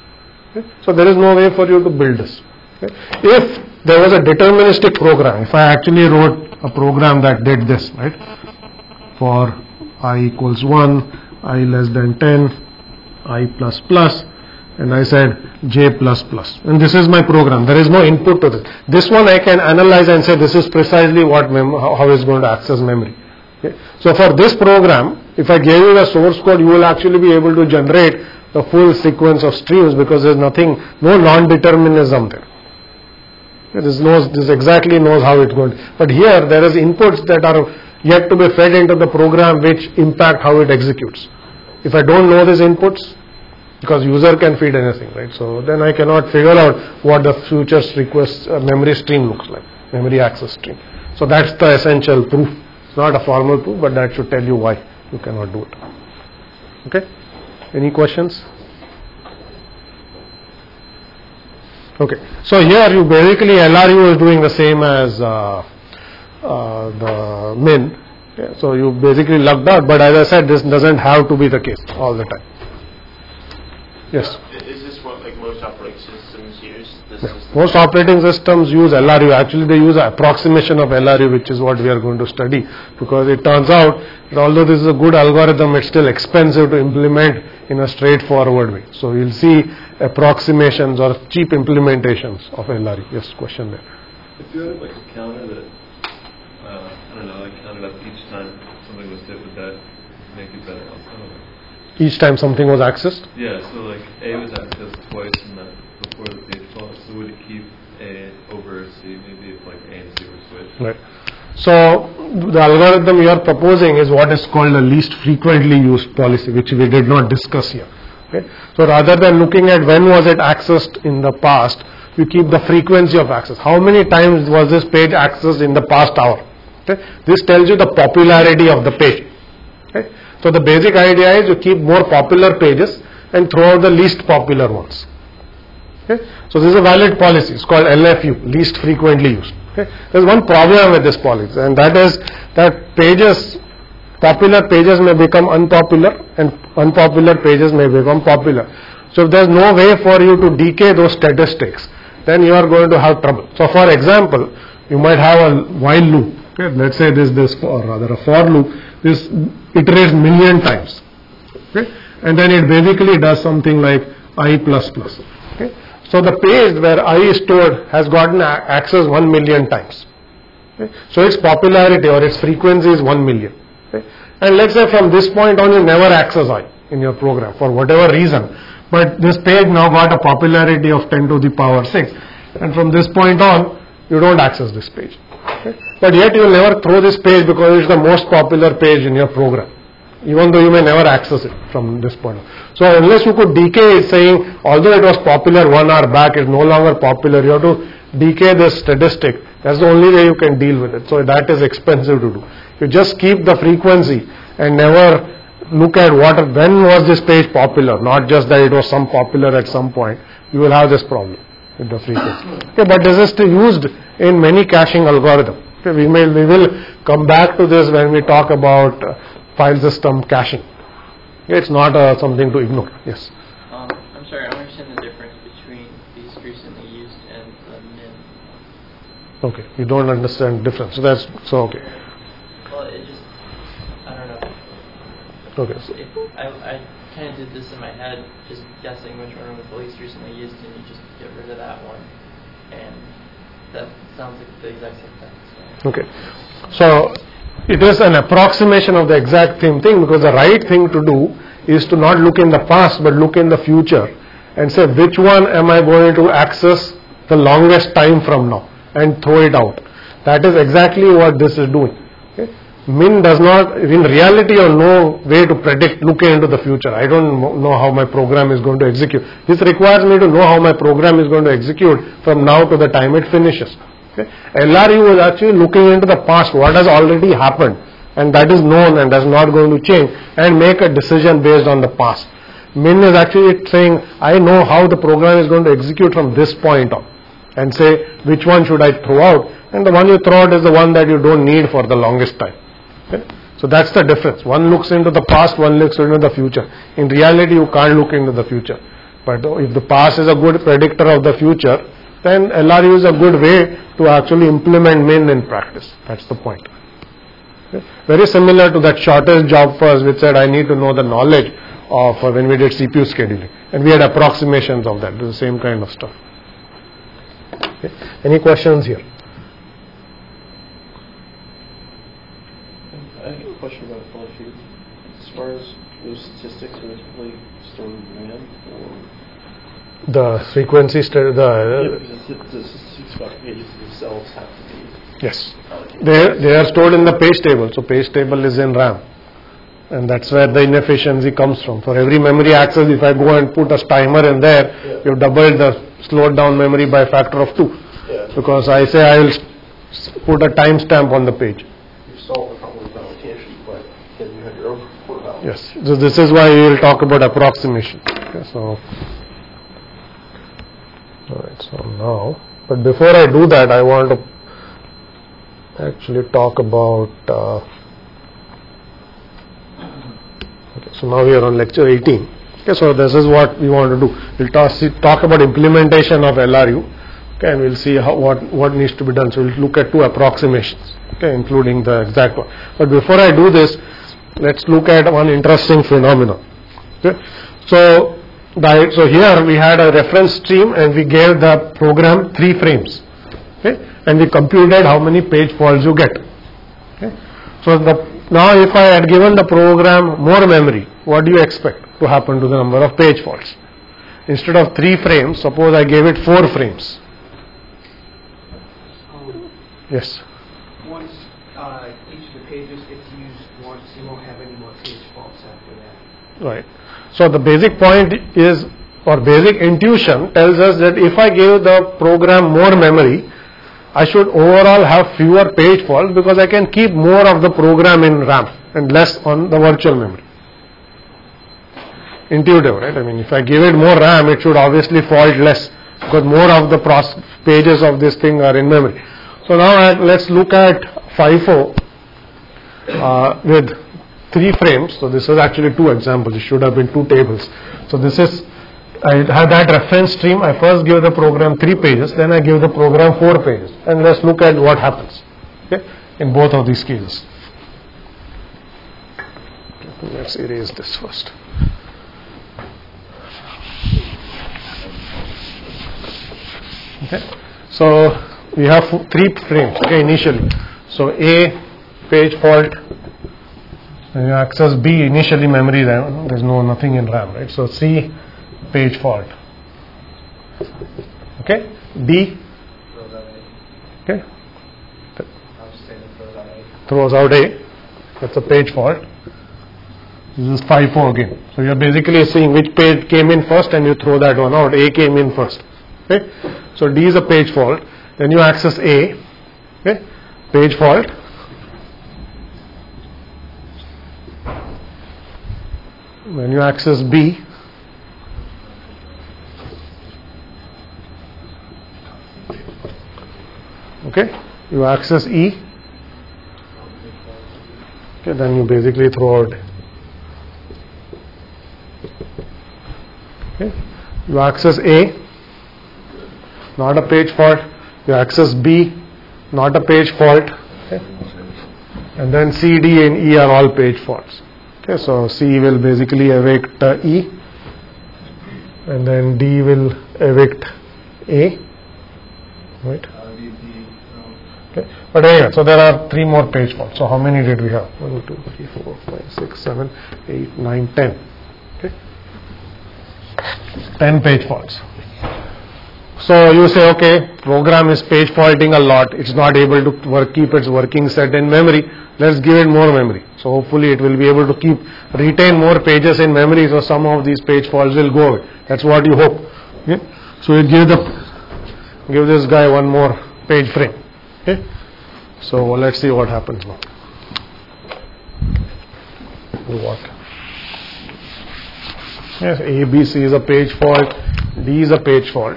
Okay? So there is no way for you to build this. Okay? If there was a deterministic program, if I actually wrote a program that did this, right, for I equals one, I less than ten, I plus plus, and I said j plus plus, and this is my program, there is no input to this. This one I can analyze and say this is precisely what mem- how, how it's going to access memory. Okay? So for this program, if I gave you the source code, you will actually be able to generate the full sequence of streams because there is nothing, no non-determinism there. This knows, this exactly knows how it's going to. But here there is inputs that are yet to be fed into the program which impact how it executes. If I don't know these inputs, because user can feed anything, right? So then I cannot figure out what the future request uh, memory stream looks like, memory access stream. So that's the essential proof. It's not a formal proof, but that should tell you why you cannot do it. Okay? Any questions? Okay, so here you basically L R U is doing the same as uh, uh, the min. Yeah, so you basically lucked out, but as I said, this doesn't have to be the case all the time. Yes? Is this what like most operating systems use? This Yeah. system? Most operating systems use L R U. Actually, they use an approximation of L R U, which is what we are going to study, because it turns out that although this is a good algorithm, it's still expensive to implement in a straightforward way. So you'll see approximations or cheap implementations of L R U. Yes, question there. If you had like a counter that, uh, I don't know, like counted up each time something was hit, would that make it better outcome? Each time something was accessed? Yeah, so like A was accessed twice in the, before the page falls, so would it keep A over C, maybe if like A and C were switched? Right. So the algorithm you are proposing is what is called the least frequently used policy, which we did not discuss here. Okay? So rather than looking at when was it accessed in the past, you keep the frequency of access. How many times was this page accessed in the past hour? Okay? This tells you the popularity of the page. Okay? So the basic idea is you keep more popular pages and throw out the least popular ones. Okay? So this is a valid policy. It's called L F U, least frequently used. Okay? There's one problem with this policy, and that is that pages, popular pages may become unpopular and unpopular pages may become popular. So if there's no way for you to decay those statistics, then you are going to have trouble. So for example, you might have a while loop. Okay? Let's say this, this, or rather a for loop, this iterates million times. Okay? And then it basically does something like I plus plus. Okay? So the page where I is stored has gotten access one million times. Okay? So its popularity or its frequency is one million. Okay? And let's say from this point on you never access I in your program for whatever reason. But this page now got a popularity of ten to the power six. And from this point on, you don't access this page. Okay? But yet you will never throw this page because it's the most popular page in your program, even though you may never access it from this point on. So unless you could decay it saying, although it was popular one hour back, it's no longer popular, you have to decay this statistic. That's the only way you can deal with it. So that is expensive to do. You just keep the frequency and never look at what, when was this page popular, not just that it was some popular at some point. You will have this problem with the frequency. Okay, but this is still used in many caching algorithms. Okay, we may we will come back to this when we talk about uh, file system caching. Okay, it's not uh, something to ignore. Yes. Um, I'm sorry, I don't understand the difference between least recently used and the min. Okay, you don't understand difference. So that's so okay. Well, it just, I don't know. Okay. So, If I, I kind of did this in my head, just guessing which one was the least recently used, and you just get rid of that one, and that sounds like the exact same thing. So. okay. So it is an approximation of the exact same thing, because the right thing to do is to not look in the past but look in the future and say which one am I going to access the longest time from now and throw it out. That is exactly what this is doing. Okay? Min does not, in reality, or no way to predict, look into the future. I don't know how my program is going to execute. This requires me to know how my program is going to execute from now to the time it finishes. Okay? L R U is actually looking into the past, what has already happened, and that is known and that's not going to change, and make a decision based on the past. Min is actually saying, I know how the program is going to execute from this point on, and say which one should I throw out, and the one you throw out is the one that you don't need for the longest time. Okay? So that's the difference. One looks into the past, one looks into the future. In reality, you can't look into the future. But if the past is a good predictor of the future, then L R U is a good way to actually implement min in practice. That's the point. Okay. Very similar to that shortest job first, which said I need to know the knowledge of uh, when we did C P U scheduling, and we had approximations of that. The same kind of stuff. Okay. Any questions here? I have a question about fall sheet. As far as those statistics, are they really stored in RAM or? The frequency, st- the Yeah, because the, the statistics about pages themselves have to be. yes, they they are stored in the page table. So page table is in RAM, and that's where the inefficiency comes from. For every memory access, if I go and put a timer in there, Yeah. you've doubled the slowed down memory by a factor of two. Yeah. Because I say I will s- put a timestamp on the page. You solve the problem with allocation, but then you have your own port value. Yes. So this is why we will talk about approximation. Okay, so, all right. So now, but before I do that, I want to actually talk about. Uh, okay, so now we are on lecture eighteen. Okay, so this is what we want to do. We'll talk, see, talk about implementation of L R U. Okay, and we'll see how, what what needs to be done. So we'll look at two approximations. Okay, including the exact one. But before I do this, let's look at one interesting phenomenon. Okay, so the, so here we had a reference stream and we gave the program three frames. Okay, and we computed how many page faults you get. Okay, so the now if I had given the program more memory, what do you expect to happen to the number of page faults? Instead of three frames, suppose I gave it four frames. Um, Yes. Once uh, each of the pages gets used once, you won't have any more page faults after that. Right. So the basic point is, or basic intuition tells us that if I give the program more memory, I should overall have fewer page faults because I can keep more of the program in RAM and less on the virtual memory. Intuitive, right? I mean, if I give it more RAM, it should obviously fault less because more of the pros- pages of this thing are in memory. So now I, let's look at FIFO uh, with three frames. So this is actually two examples. It should have been two tables. So this is, I have that reference stream. I first give the program three pages, then I give the program four pages, and let's look at what happens. Okay, in both of these cases. Let's erase this first. Okay, so we have three frames. Okay, initially. So A page fault. When you access B, initially memory RAM, there's no nothing in RAM, right? So C page fault. Okay, D. Okay, throws out A. That's a page fault. This is FIFO again. So you're basically seeing which page came in first and you throw that one out. A came in first. Okay, so D is a page fault. Then you access A. Okay, page fault. When you access B, okay, you access E, okay, then you basically throw out, okay, you access A, not a page fault, you access B, not a page fault, okay, and then C, D and E are all page faults. Okay, so C will basically evict uh, E, and then D will evict A, right? Okay, but anyway, so there are three more page faults. So how many did we have? One, two, three, four, five, six, seven, eight, nine, ten. Okay, ten page faults. So you say, okay, program is page faulting a lot. It's not able to work, keep its working set in memory. Let's give it more memory. So hopefully it will be able to keep, retain more pages in memory. So some of these page faults will go away. That's what you hope. Okay? So you give the, give this guy one more page frame. Okay? So let's see what happens now. Do what? Yes, A, B, C is a page fault. D is a page fault.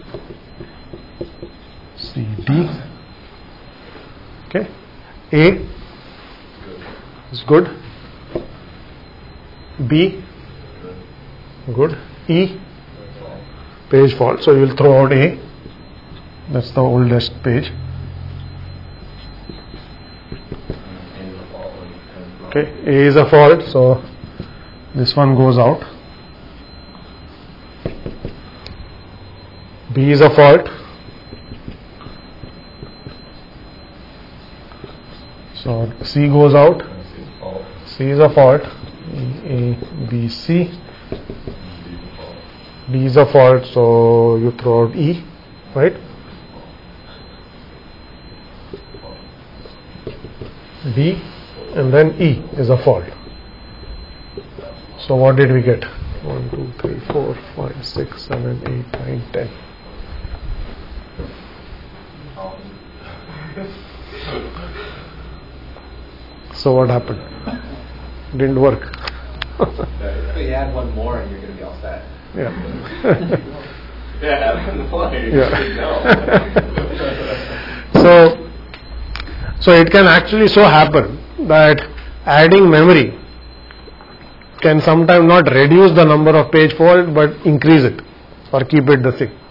C, D. Okay. A is good. B, good. E, page fault. So you will throw out A. That's the oldest page. Okay, A is a fault, so this one goes out. B is a fault. So C goes out. C is a fault. A, A, B, C. D is a fault, so you throw out E, right? D and then E is a fault. So what did we get? one, two, three, four, five, six, seven, eight, nine, ten. So what happened? Didn't work. So you add one more and you're going to be all set. Yeah. Yeah. so, so it can actually so happen that adding memory can sometimes not reduce the number of page fault but increase it or keep it the same.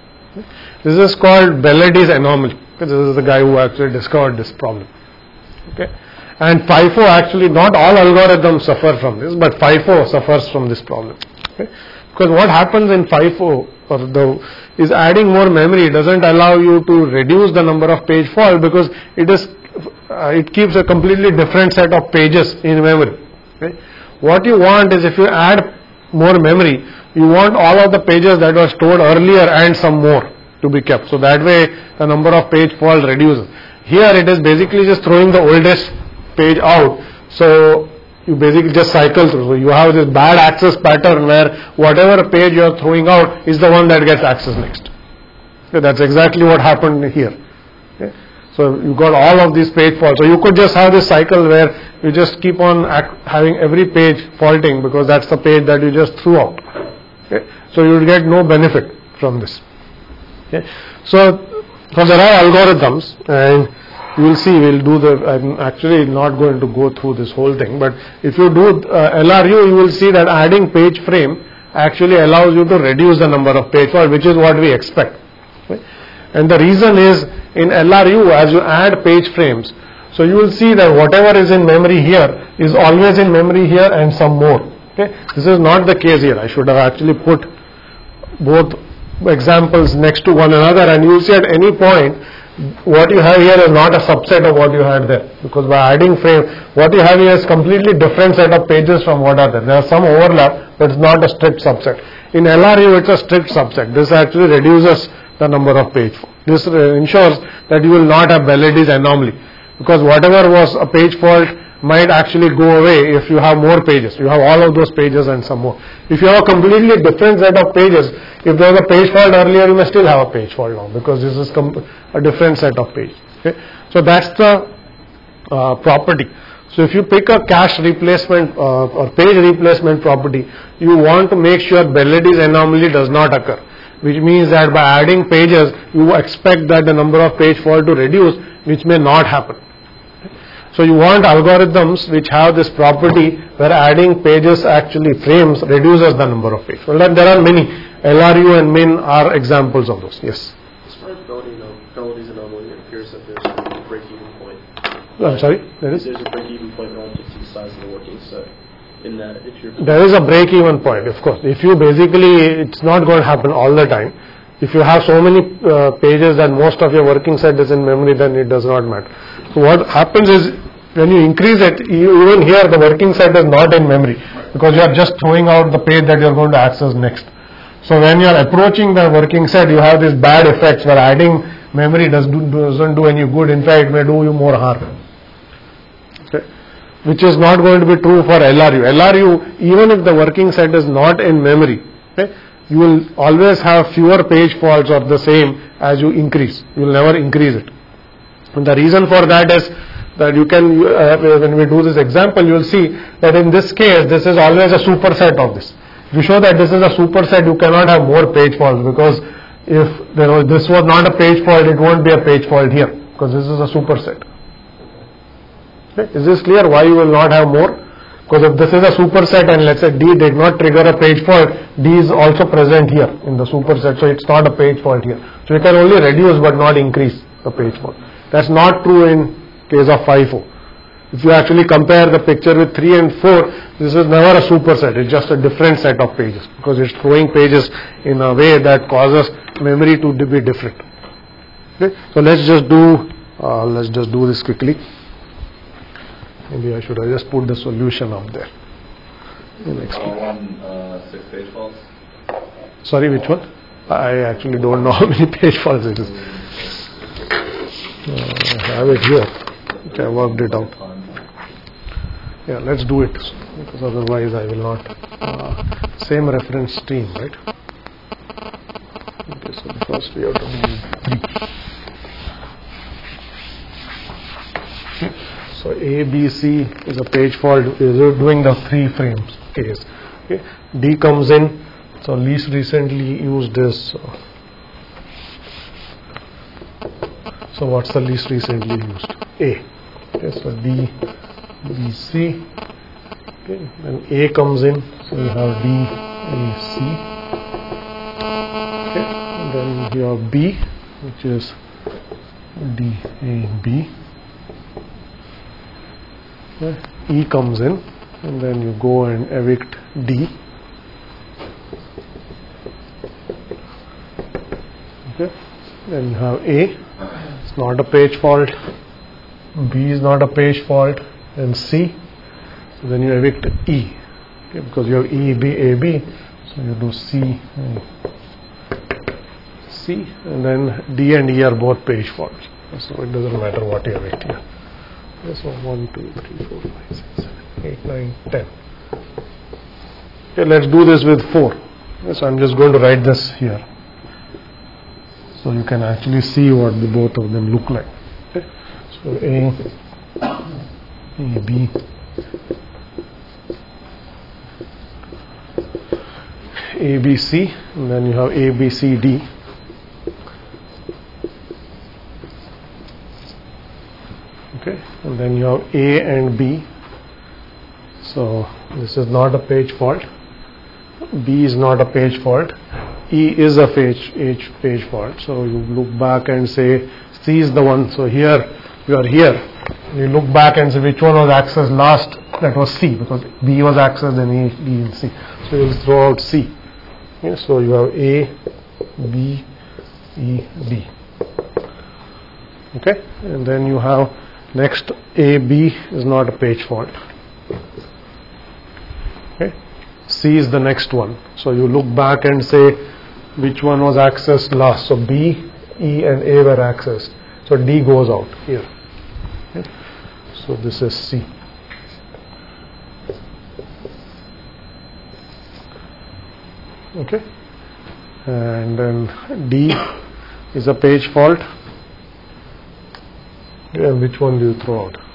This is called Beledi's anomaly. This is the guy who actually discovered this problem. Okay. And FIFO actually, not all algorithms suffer from this, but FIFO suffers from this problem. Okay. Because what happens in FIFO or the is adding more memory doesn't allow you to reduce the number of page fault because it is uh, it keeps a completely different set of pages in memory. Okay. What you want is if you add more memory, you want all of the pages that were stored earlier and some more to be kept. So that way the number of page fault reduces. Here it is basically just throwing the oldest page out. So you basically just cycle through. So you have this bad access pattern where whatever page you are throwing out is the one that gets accessed next. Okay, that's exactly what happened here. Okay. So you got all of these page faults. So you could just have this cycle where you just keep on act, having every page faulting because that's the page that you just threw out. Okay. So you will get no benefit from this. Okay. So, so there are algorithms, and you will see we'll do the, I'm actually not going to go through this whole thing, but if you do uh, L R U, you will see that adding page frame actually allows you to reduce the number of page fault, which is what we expect. Okay. And the reason is in L R U, as you add page frames, so you will see that whatever is in memory here is always in memory here and some more. Okay. This is not the case here. I should have actually put both examples next to one another, and you will see at any point what you have here is not a subset of what you had there, because by adding frame, what you have here is completely different set of pages from what are there. There are some overlap, but it's not a strict subset. In L R U, it's a strict subset. This actually reduces the number of page fault. This ensures that you will not have Beledi's anomaly, because whatever was a page fault might actually go away if you have more pages. You have all of those pages and some more. If you have a completely different set of pages, if there was a page fault earlier, you may still have a page fault now, because this is a different set of pages. Okay? So that's the uh, property. So if you pick a cache replacement uh, or page replacement property, you want to make sure Beledi's anomaly does not occur, which means that by adding pages, you expect that the number of page fault to reduce, which may not happen. So you want algorithms which have this property where adding pages actually frames reduces the number of pages. Well, there are many. L R U and Min are examples of those. Yes. As far as Beledi's anomaly, it appears that there's a break-even point. I'm sorry. There is. There's a break-even point relative to the size of the working set. In that, if you're there is a break-even point, of course. If you basically, it's not going to happen all the time. If you have so many uh, pages that most of your working set is in memory, then it does not matter. So what happens is, when you increase it, even here the working set is not in memory, because you are just throwing out the page that you are going to access next. So when you are approaching the working set, you have these bad effects where adding memory does do, doesn't do any good. In fact, it may do you more harm. Okay. Which is not going to be true for L R U. L R U, even if the working set is not in memory, okay, you will always have fewer page faults or the same as you increase. You will never increase it. And the reason for that is that you can, uh, when we do this example, you will see that in this case, this is always a superset of this. If you show that this is a superset, you cannot have more page faults, because if there was, this was not a page fault, it won't be a page fault here, because this is a superset. Okay. Is this clear why you will not have more? Because if this is a superset and let's say D did not trigger a page fault, D is also present here in the superset, so it's not a page fault here. So you can only reduce but not increase the page fault. That's not true in case of five four. If you actually compare the picture with three and four, this is never a superset, it's just a different set of pages because it's throwing pages in a way that causes memory to be different. Okay? So let's just do uh, let's just do this quickly. Maybe I should have just put the solution up there. Next All one uh, six page faults? Sorry, which one? I actually don't know how many page faults it is. Uh, I have it here. Okay, I worked it out. Yeah, let's do it because otherwise I will not. Uh, same reference stream, right? Okay, so first we have to do three. So A, B, C is a page fault. Is doing the three frames case. Okay. D comes in. So least recently used is. Uh, so what's the least recently used? A. Okay. So D, B, C. Okay. Then A comes in. So you have D, A, C. Okay. And then you have B, which is D, A, B. Okay. E comes in, and then you go and evict D. Okay. Then you have A, it's not a page fault. B is not a page fault, and C. So then you evict E, okay, because you have E, B, A, B. So you do C, and C, and then D and E are both page faults. So it doesn't matter what you evict here. So one, two, three, four, five, six, seven, eight, nine, ten. Okay, let's do this with four. So I'm just going to write this here, so you can actually see what the both of them look like. Okay. So A, A, B, A, B, C, and then you have A, B, C, D. Okay, and then you have A and B. So this is not a page fault. B is not a page fault. E is a page, page, page fault. So you look back and say C is the one. So here you are here. You look back and say which one was accessed last. That was C, because B was accessed and A, B, and C. So you will throw out C. Okay, so you have A, B, E, D. Okay, and then you have next A, B is not a page fault. Okay. C is the next one. So you look back and say which one was accessed last. So B, E and A were accessed. So D goes out here. Okay. So this is C. Okay. And then D is a page fault. And which one do you throw out?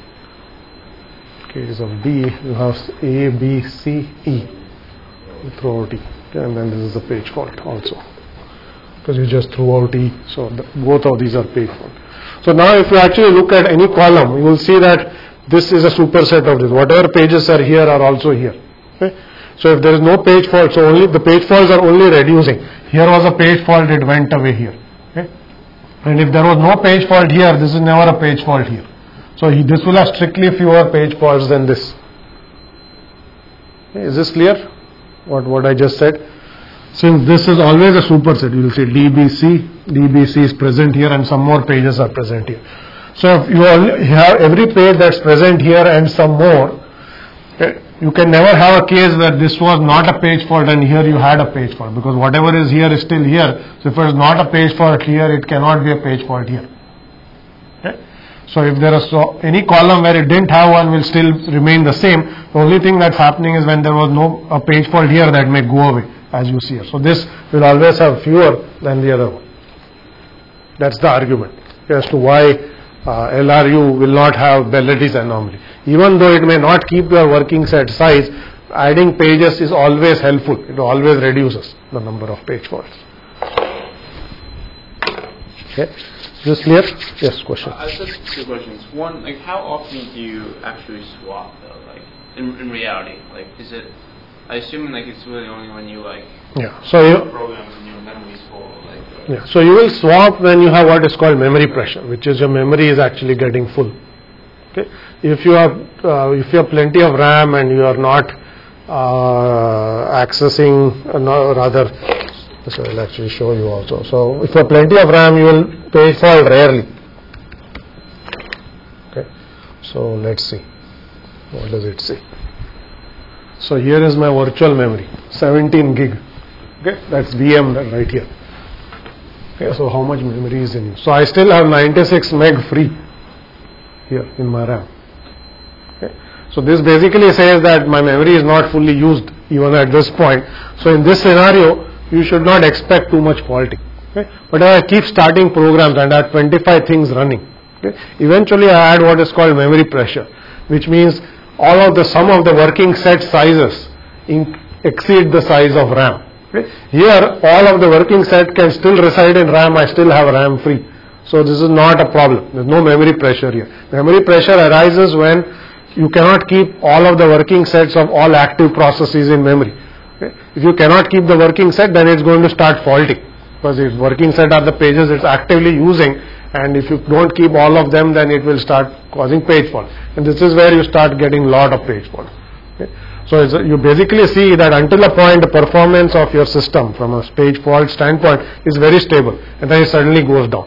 Case of D, you have A, B, C, E. You throw out E, and then this is a page fault also, because you just threw out E. So the, both of these are page fault. So now, if you actually look at any column, you will see that this is a superset of this. Whatever pages are here are also here. Okay? So if there is no page fault, so only the page faults are only reducing. Here was a page fault; it went away here. Okay? And if there was no page fault here, this is never a page fault here. So he, this will have strictly fewer page faults than this. Okay, is this clear? What what I just said? Since this is always a superset, you will see D B C, D B C is present here, and some more pages are present here. So if you only have every page that's present here and some more, okay, you can never have a case where this was not a page fault and here you had a page fault, because whatever is here is still here. So if it is not a page fault here, it cannot be a page fault here. Okay? So if there is so any column where it didn't have one will still remain the same. The only thing that's happening is when there was no a page fault here, that may go away, as you see here. So this will always have fewer than the other one. That's the argument as to why uh, L R U will not have Bell-Lettice anomaly. Even though it may not keep your working set size, adding pages is always helpful. It always reduces the number of page faults. Okay, is this clear? Yes, question. Uh, just two questions. One, like, how often do you actually swap though? Like, in, in reality? Like, is it? I assume like it's really only when you like Yeah. So you. programs and your memory's full. Like. Or Yeah. So you will swap when you have what is called memory pressure, which is your memory is actually getting full. Okay. If you have uh, if you have plenty of RAM and you are not uh, accessing, uh, no, rather, so I will actually show you also. So if you have plenty of RAM, you will page fault rarely. Okay. So let's see. What does it say? So here is my virtual memory, seventeen gig. Okay, that's V M right here. Okay, so how much memory is in use? So I still have ninety-six meg free here in my RAM. Okay, so this basically says that my memory is not fully used even at this point. So in this scenario, you should not expect too much faulting. Okay, but I keep starting programs and I have twenty-five things running. Okay, eventually I add what is called memory pressure, which means all of the sum of the working set sizes in, exceed the size of RAM. Okay. Here, all of the working set can still reside in RAM. I still have RAM free. So this is not a problem. There is no memory pressure here. Memory pressure arises when you cannot keep all of the working sets of all active processes in memory. Okay. If you cannot keep the working set, then it's going to start faulting. Because if working set are the pages it's actively using, and if you don't keep all of them, then it will start causing page fault. And this is where you start getting lot of page fault. Okay. So it's a, you basically see that until a point, the performance of your system from a page fault standpoint is very stable, and then it suddenly goes down.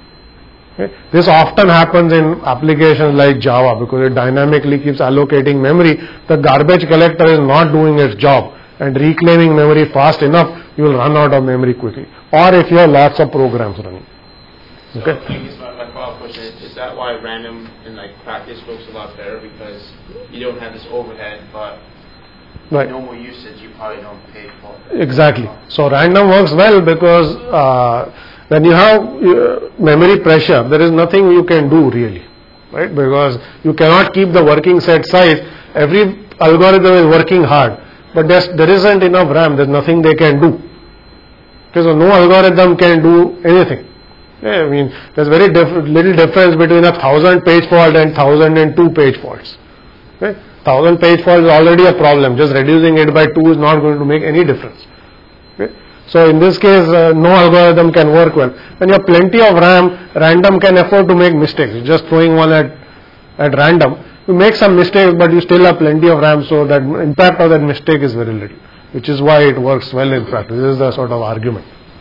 Okay. This often happens in applications like Java because it dynamically keeps allocating memory. The garbage collector is not doing its job and reclaiming memory fast enough, you will run out of memory quickly. Or if you have lots of programs running. Okay. So I guess my, my follow-up question is, is that why random in like practice works a lot better, because you don't have this overhead, but right. normal usage you probably don't pay for. Exactly. So random works well because uh, when you have uh, memory pressure, there is nothing you can do really, right? Because you cannot keep the working set size. Every algorithm is working hard, but there's, there isn't enough RAM. There's nothing they can do. Okay, so no algorithm can do anything. Yeah, I mean, there's very diff little difference between a thousand page fault and thousand and two page faults. Okay? Thousand page fault is already a problem. Just reducing it by two is not going to make any difference. Okay? So in this case, uh, no algorithm can work well. When you have plenty of RAM, random can afford to make mistakes. You're just throwing one at at random. You make some mistakes, but you still have plenty of RAM, so that impact of that mistake is very little, which is why it works well in practice. This is the sort of argument.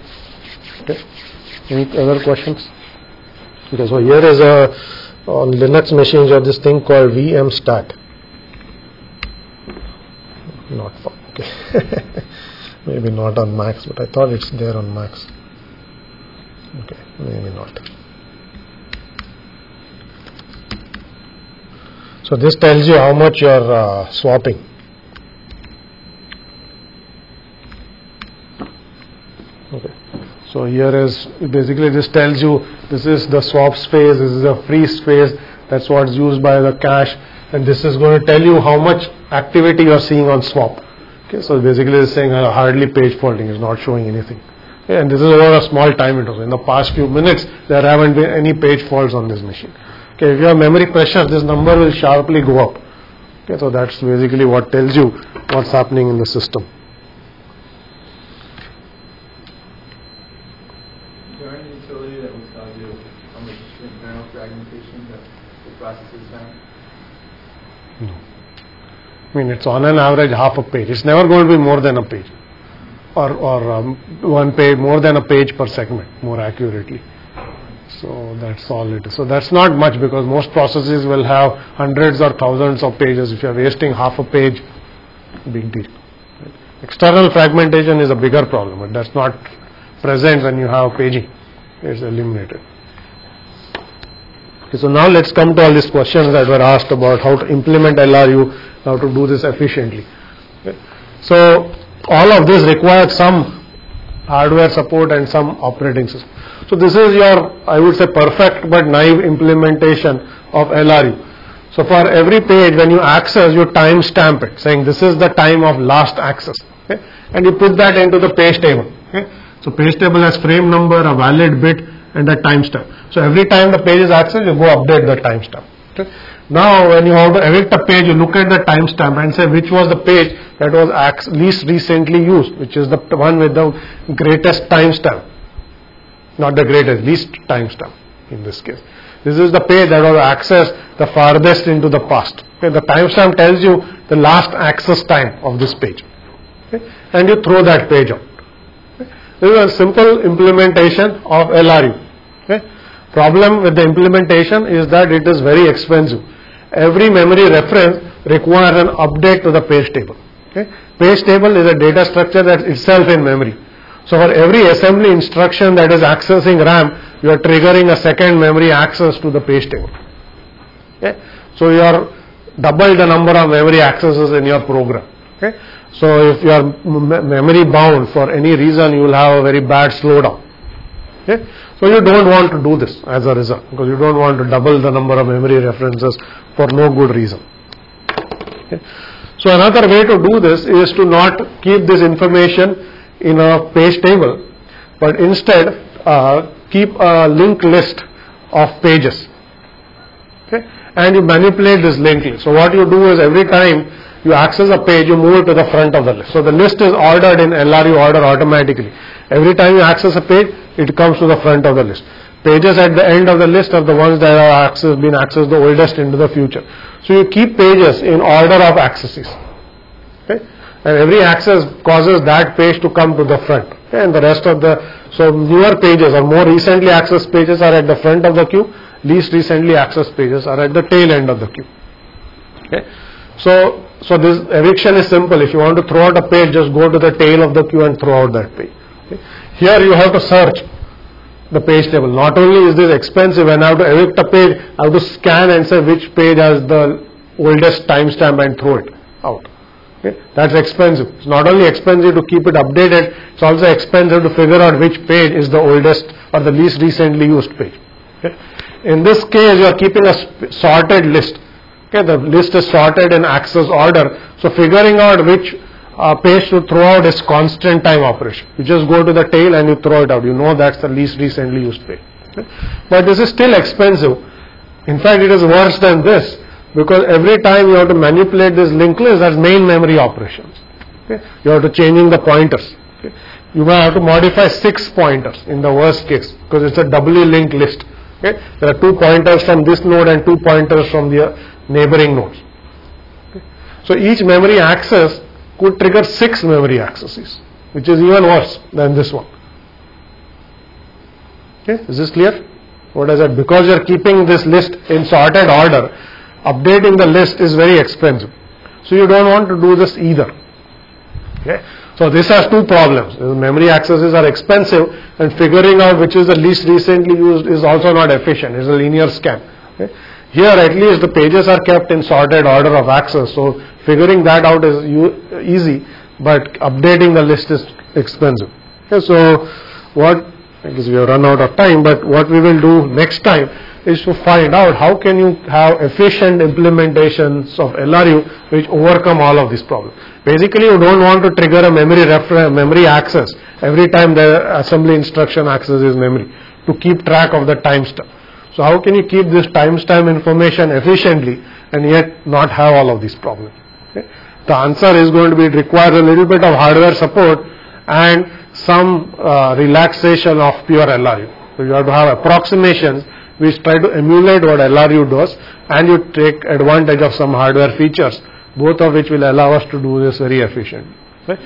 Okay. Any other questions? Okay, so here is a, on Linux machines, you have this thing called V M stat. Not fun. Okay. Maybe not on Macs, but I thought it's there on Macs. Okay, maybe not. So this tells you how much you are uh, swapping. Okay. So here is basically this tells you this is the swap space, this is the free space, that's what's used by the cache, and this is going to tell you how much activity you are seeing on swap. Okay, so basically it's saying uh, hardly page faulting, is not showing anything. Okay, and this is over a small time interval. In the past few minutes there haven't been any page faults on this machine. Okay, if you have memory pressure, this number will sharply go up. Okay, so that's basically what tells you what's happening in the system. No. I mean, it's on an average half a page. It's never going to be more than a page, or or um, one page, more than a page per segment, more accurately. So that's all it is. So that's not much, because most processes will have hundreds or thousands of pages. If you are wasting half a page, big deal. External fragmentation is a bigger problem, but that's not present when you have paging. It's eliminated. Okay, so now let's come to all these questions that were asked about how to implement L R U, how to do this efficiently. Okay. So all of this required some hardware support and some operating system. So this is your, I would say, perfect but naive implementation of L R U. So for every page, when you access, you timestamp it, saying this is the time of last access. Okay? And you put that into the page table. Okay? So page table has frame number, a valid bit, and a timestamp. So every time the page is accessed, you go update the timestamp. Okay? Now when you have to evict a page, you look at the timestamp and say which was the page that was ac- least recently used, which is the one with the greatest timestamp. Not the greatest, least timestamp in this case. This is the page that was accessed the farthest into the past. Okay, the timestamp tells you the last access time of this page. Okay, and you throw that page out. Okay. This is a simple implementation of L R U. Okay. Problem with the implementation is that it is very expensive. Every memory reference requires an update to the page table. Okay. Page table is a data structure that is itself in memory. So for every assembly instruction that is accessing RAM, you are triggering a second memory access to the page table. Okay. So you are double the number of memory accesses in your program. Okay. So if you are m- memory bound for any reason, you will have a very bad slowdown. Okay. So you don't want to do this as a result, because you don't want to double the number of memory references for no good reason. Okay. So another way to do this is to not keep this information in a page table, but instead uh, keep a linked list of pages. Okay. And you manipulate this linked list. So what you do is every time you access a page, you move it to the front of the list. So the list is ordered in L R U order automatically. Every time you access a page, it comes to the front of the list. Pages at the end of the list are the ones that are accessed, been accessed the oldest into the future. So you keep pages in order of accesses. Okay? And every access causes that page to come to the front. Okay? And the rest of the, so newer pages or more recently accessed pages are at the front of the queue, least recently accessed pages are at the tail end of the queue. Okay? So, so this eviction is simple. If you want to throw out a page, just go to the tail of the queue and throw out that page. Okay. Here you have to search the page table. Not only is this expensive, when I have to evict a page, I have to scan and say which page has the oldest timestamp and throw it out. Okay. That's expensive. It's not only expensive to keep it updated, it's also expensive to figure out which page is the oldest or the least recently used page. Okay. In this case, you are keeping a sp- sorted list. Okay, the list is sorted in access order. So figuring out which uh, page to throw out is constant time operation. You just go to the tail and you throw it out. You know that's the least recently used page. Okay? But this is still expensive. In fact, it is worse than this, because every time you have to manipulate this linked list, that's main memory operations. Okay? You have to changing the pointers. Okay? You may have to modify six pointers in the worst case, because it's a doubly linked list. Okay? There are two pointers from this node and two pointers from the uh, neighboring nodes. Okay. So each memory access could trigger six memory accesses, which is even worse than this one. Okay, is this clear? What is that? Because you are keeping this list in sorted order, updating the list is very expensive. So you don't want to do this either. Okay. So this has two problems. The memory accesses are expensive, and figuring out which is the least recently used is also not efficient. It's a linear scan. Okay. Here at least the pages are kept in sorted order of access, so figuring that out is u- easy, but updating the list is expensive. Okay, so what, I guess we have run out of time, but what we will do next time is to find out how can you have efficient implementations of L R U which overcome all of these problems. Basically, you don't want to trigger a memory refer- memory access every time the assembly instruction accesses memory to keep track of the timestamp. So how can you keep this timestamp information efficiently and yet not have all of these problems? Okay? The answer is going to be it requires a little bit of hardware support and some uh, relaxation of pure L R U. So you have to have approximations which try to emulate what L R U does, and you take advantage of some hardware features, both of which will allow us to do this very efficiently. Okay?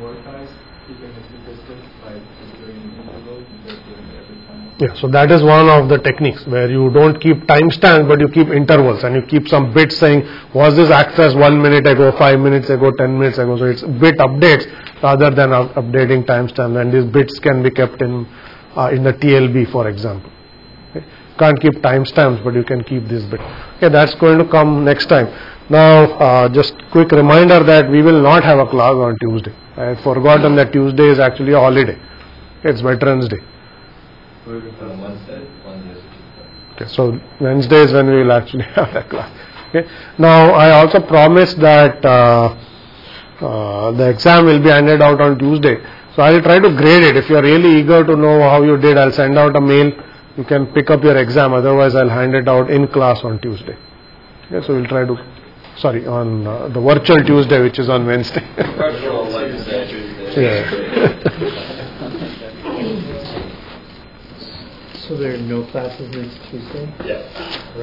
Yeah, so that is one of the techniques where you don't keep timestamps but you keep intervals, and you keep some bits saying was this accessed one minute ago, five minutes ago, ten minutes ago. So it's bit updates rather than up- updating timestamps, and these bits can be kept in uh, in the T L B, for example. Okay. Can't keep timestamps, but you can keep this bit. Okay, that's going to come next time. Now, uh, just quick reminder that we will not have a class on Tuesday. I had forgotten that Tuesday is actually a holiday. It's Veterans Day. On Wednesday, Wednesday. Okay, so Wednesday is when we will actually have that class. Okay. Now, I also promised that uh, uh, the exam will be handed out on Tuesday. So I will try to grade it. If you are really eager to know how you did, I'll send out a mail. You can pick up your exam. Otherwise, I'll hand it out in class on Tuesday. Yeah, so we'll try to, sorry, on uh, the virtual Tuesday, which is on Wednesday. Virtual Wednesday. Yeah. So there are no classes next Tuesday? Yeah.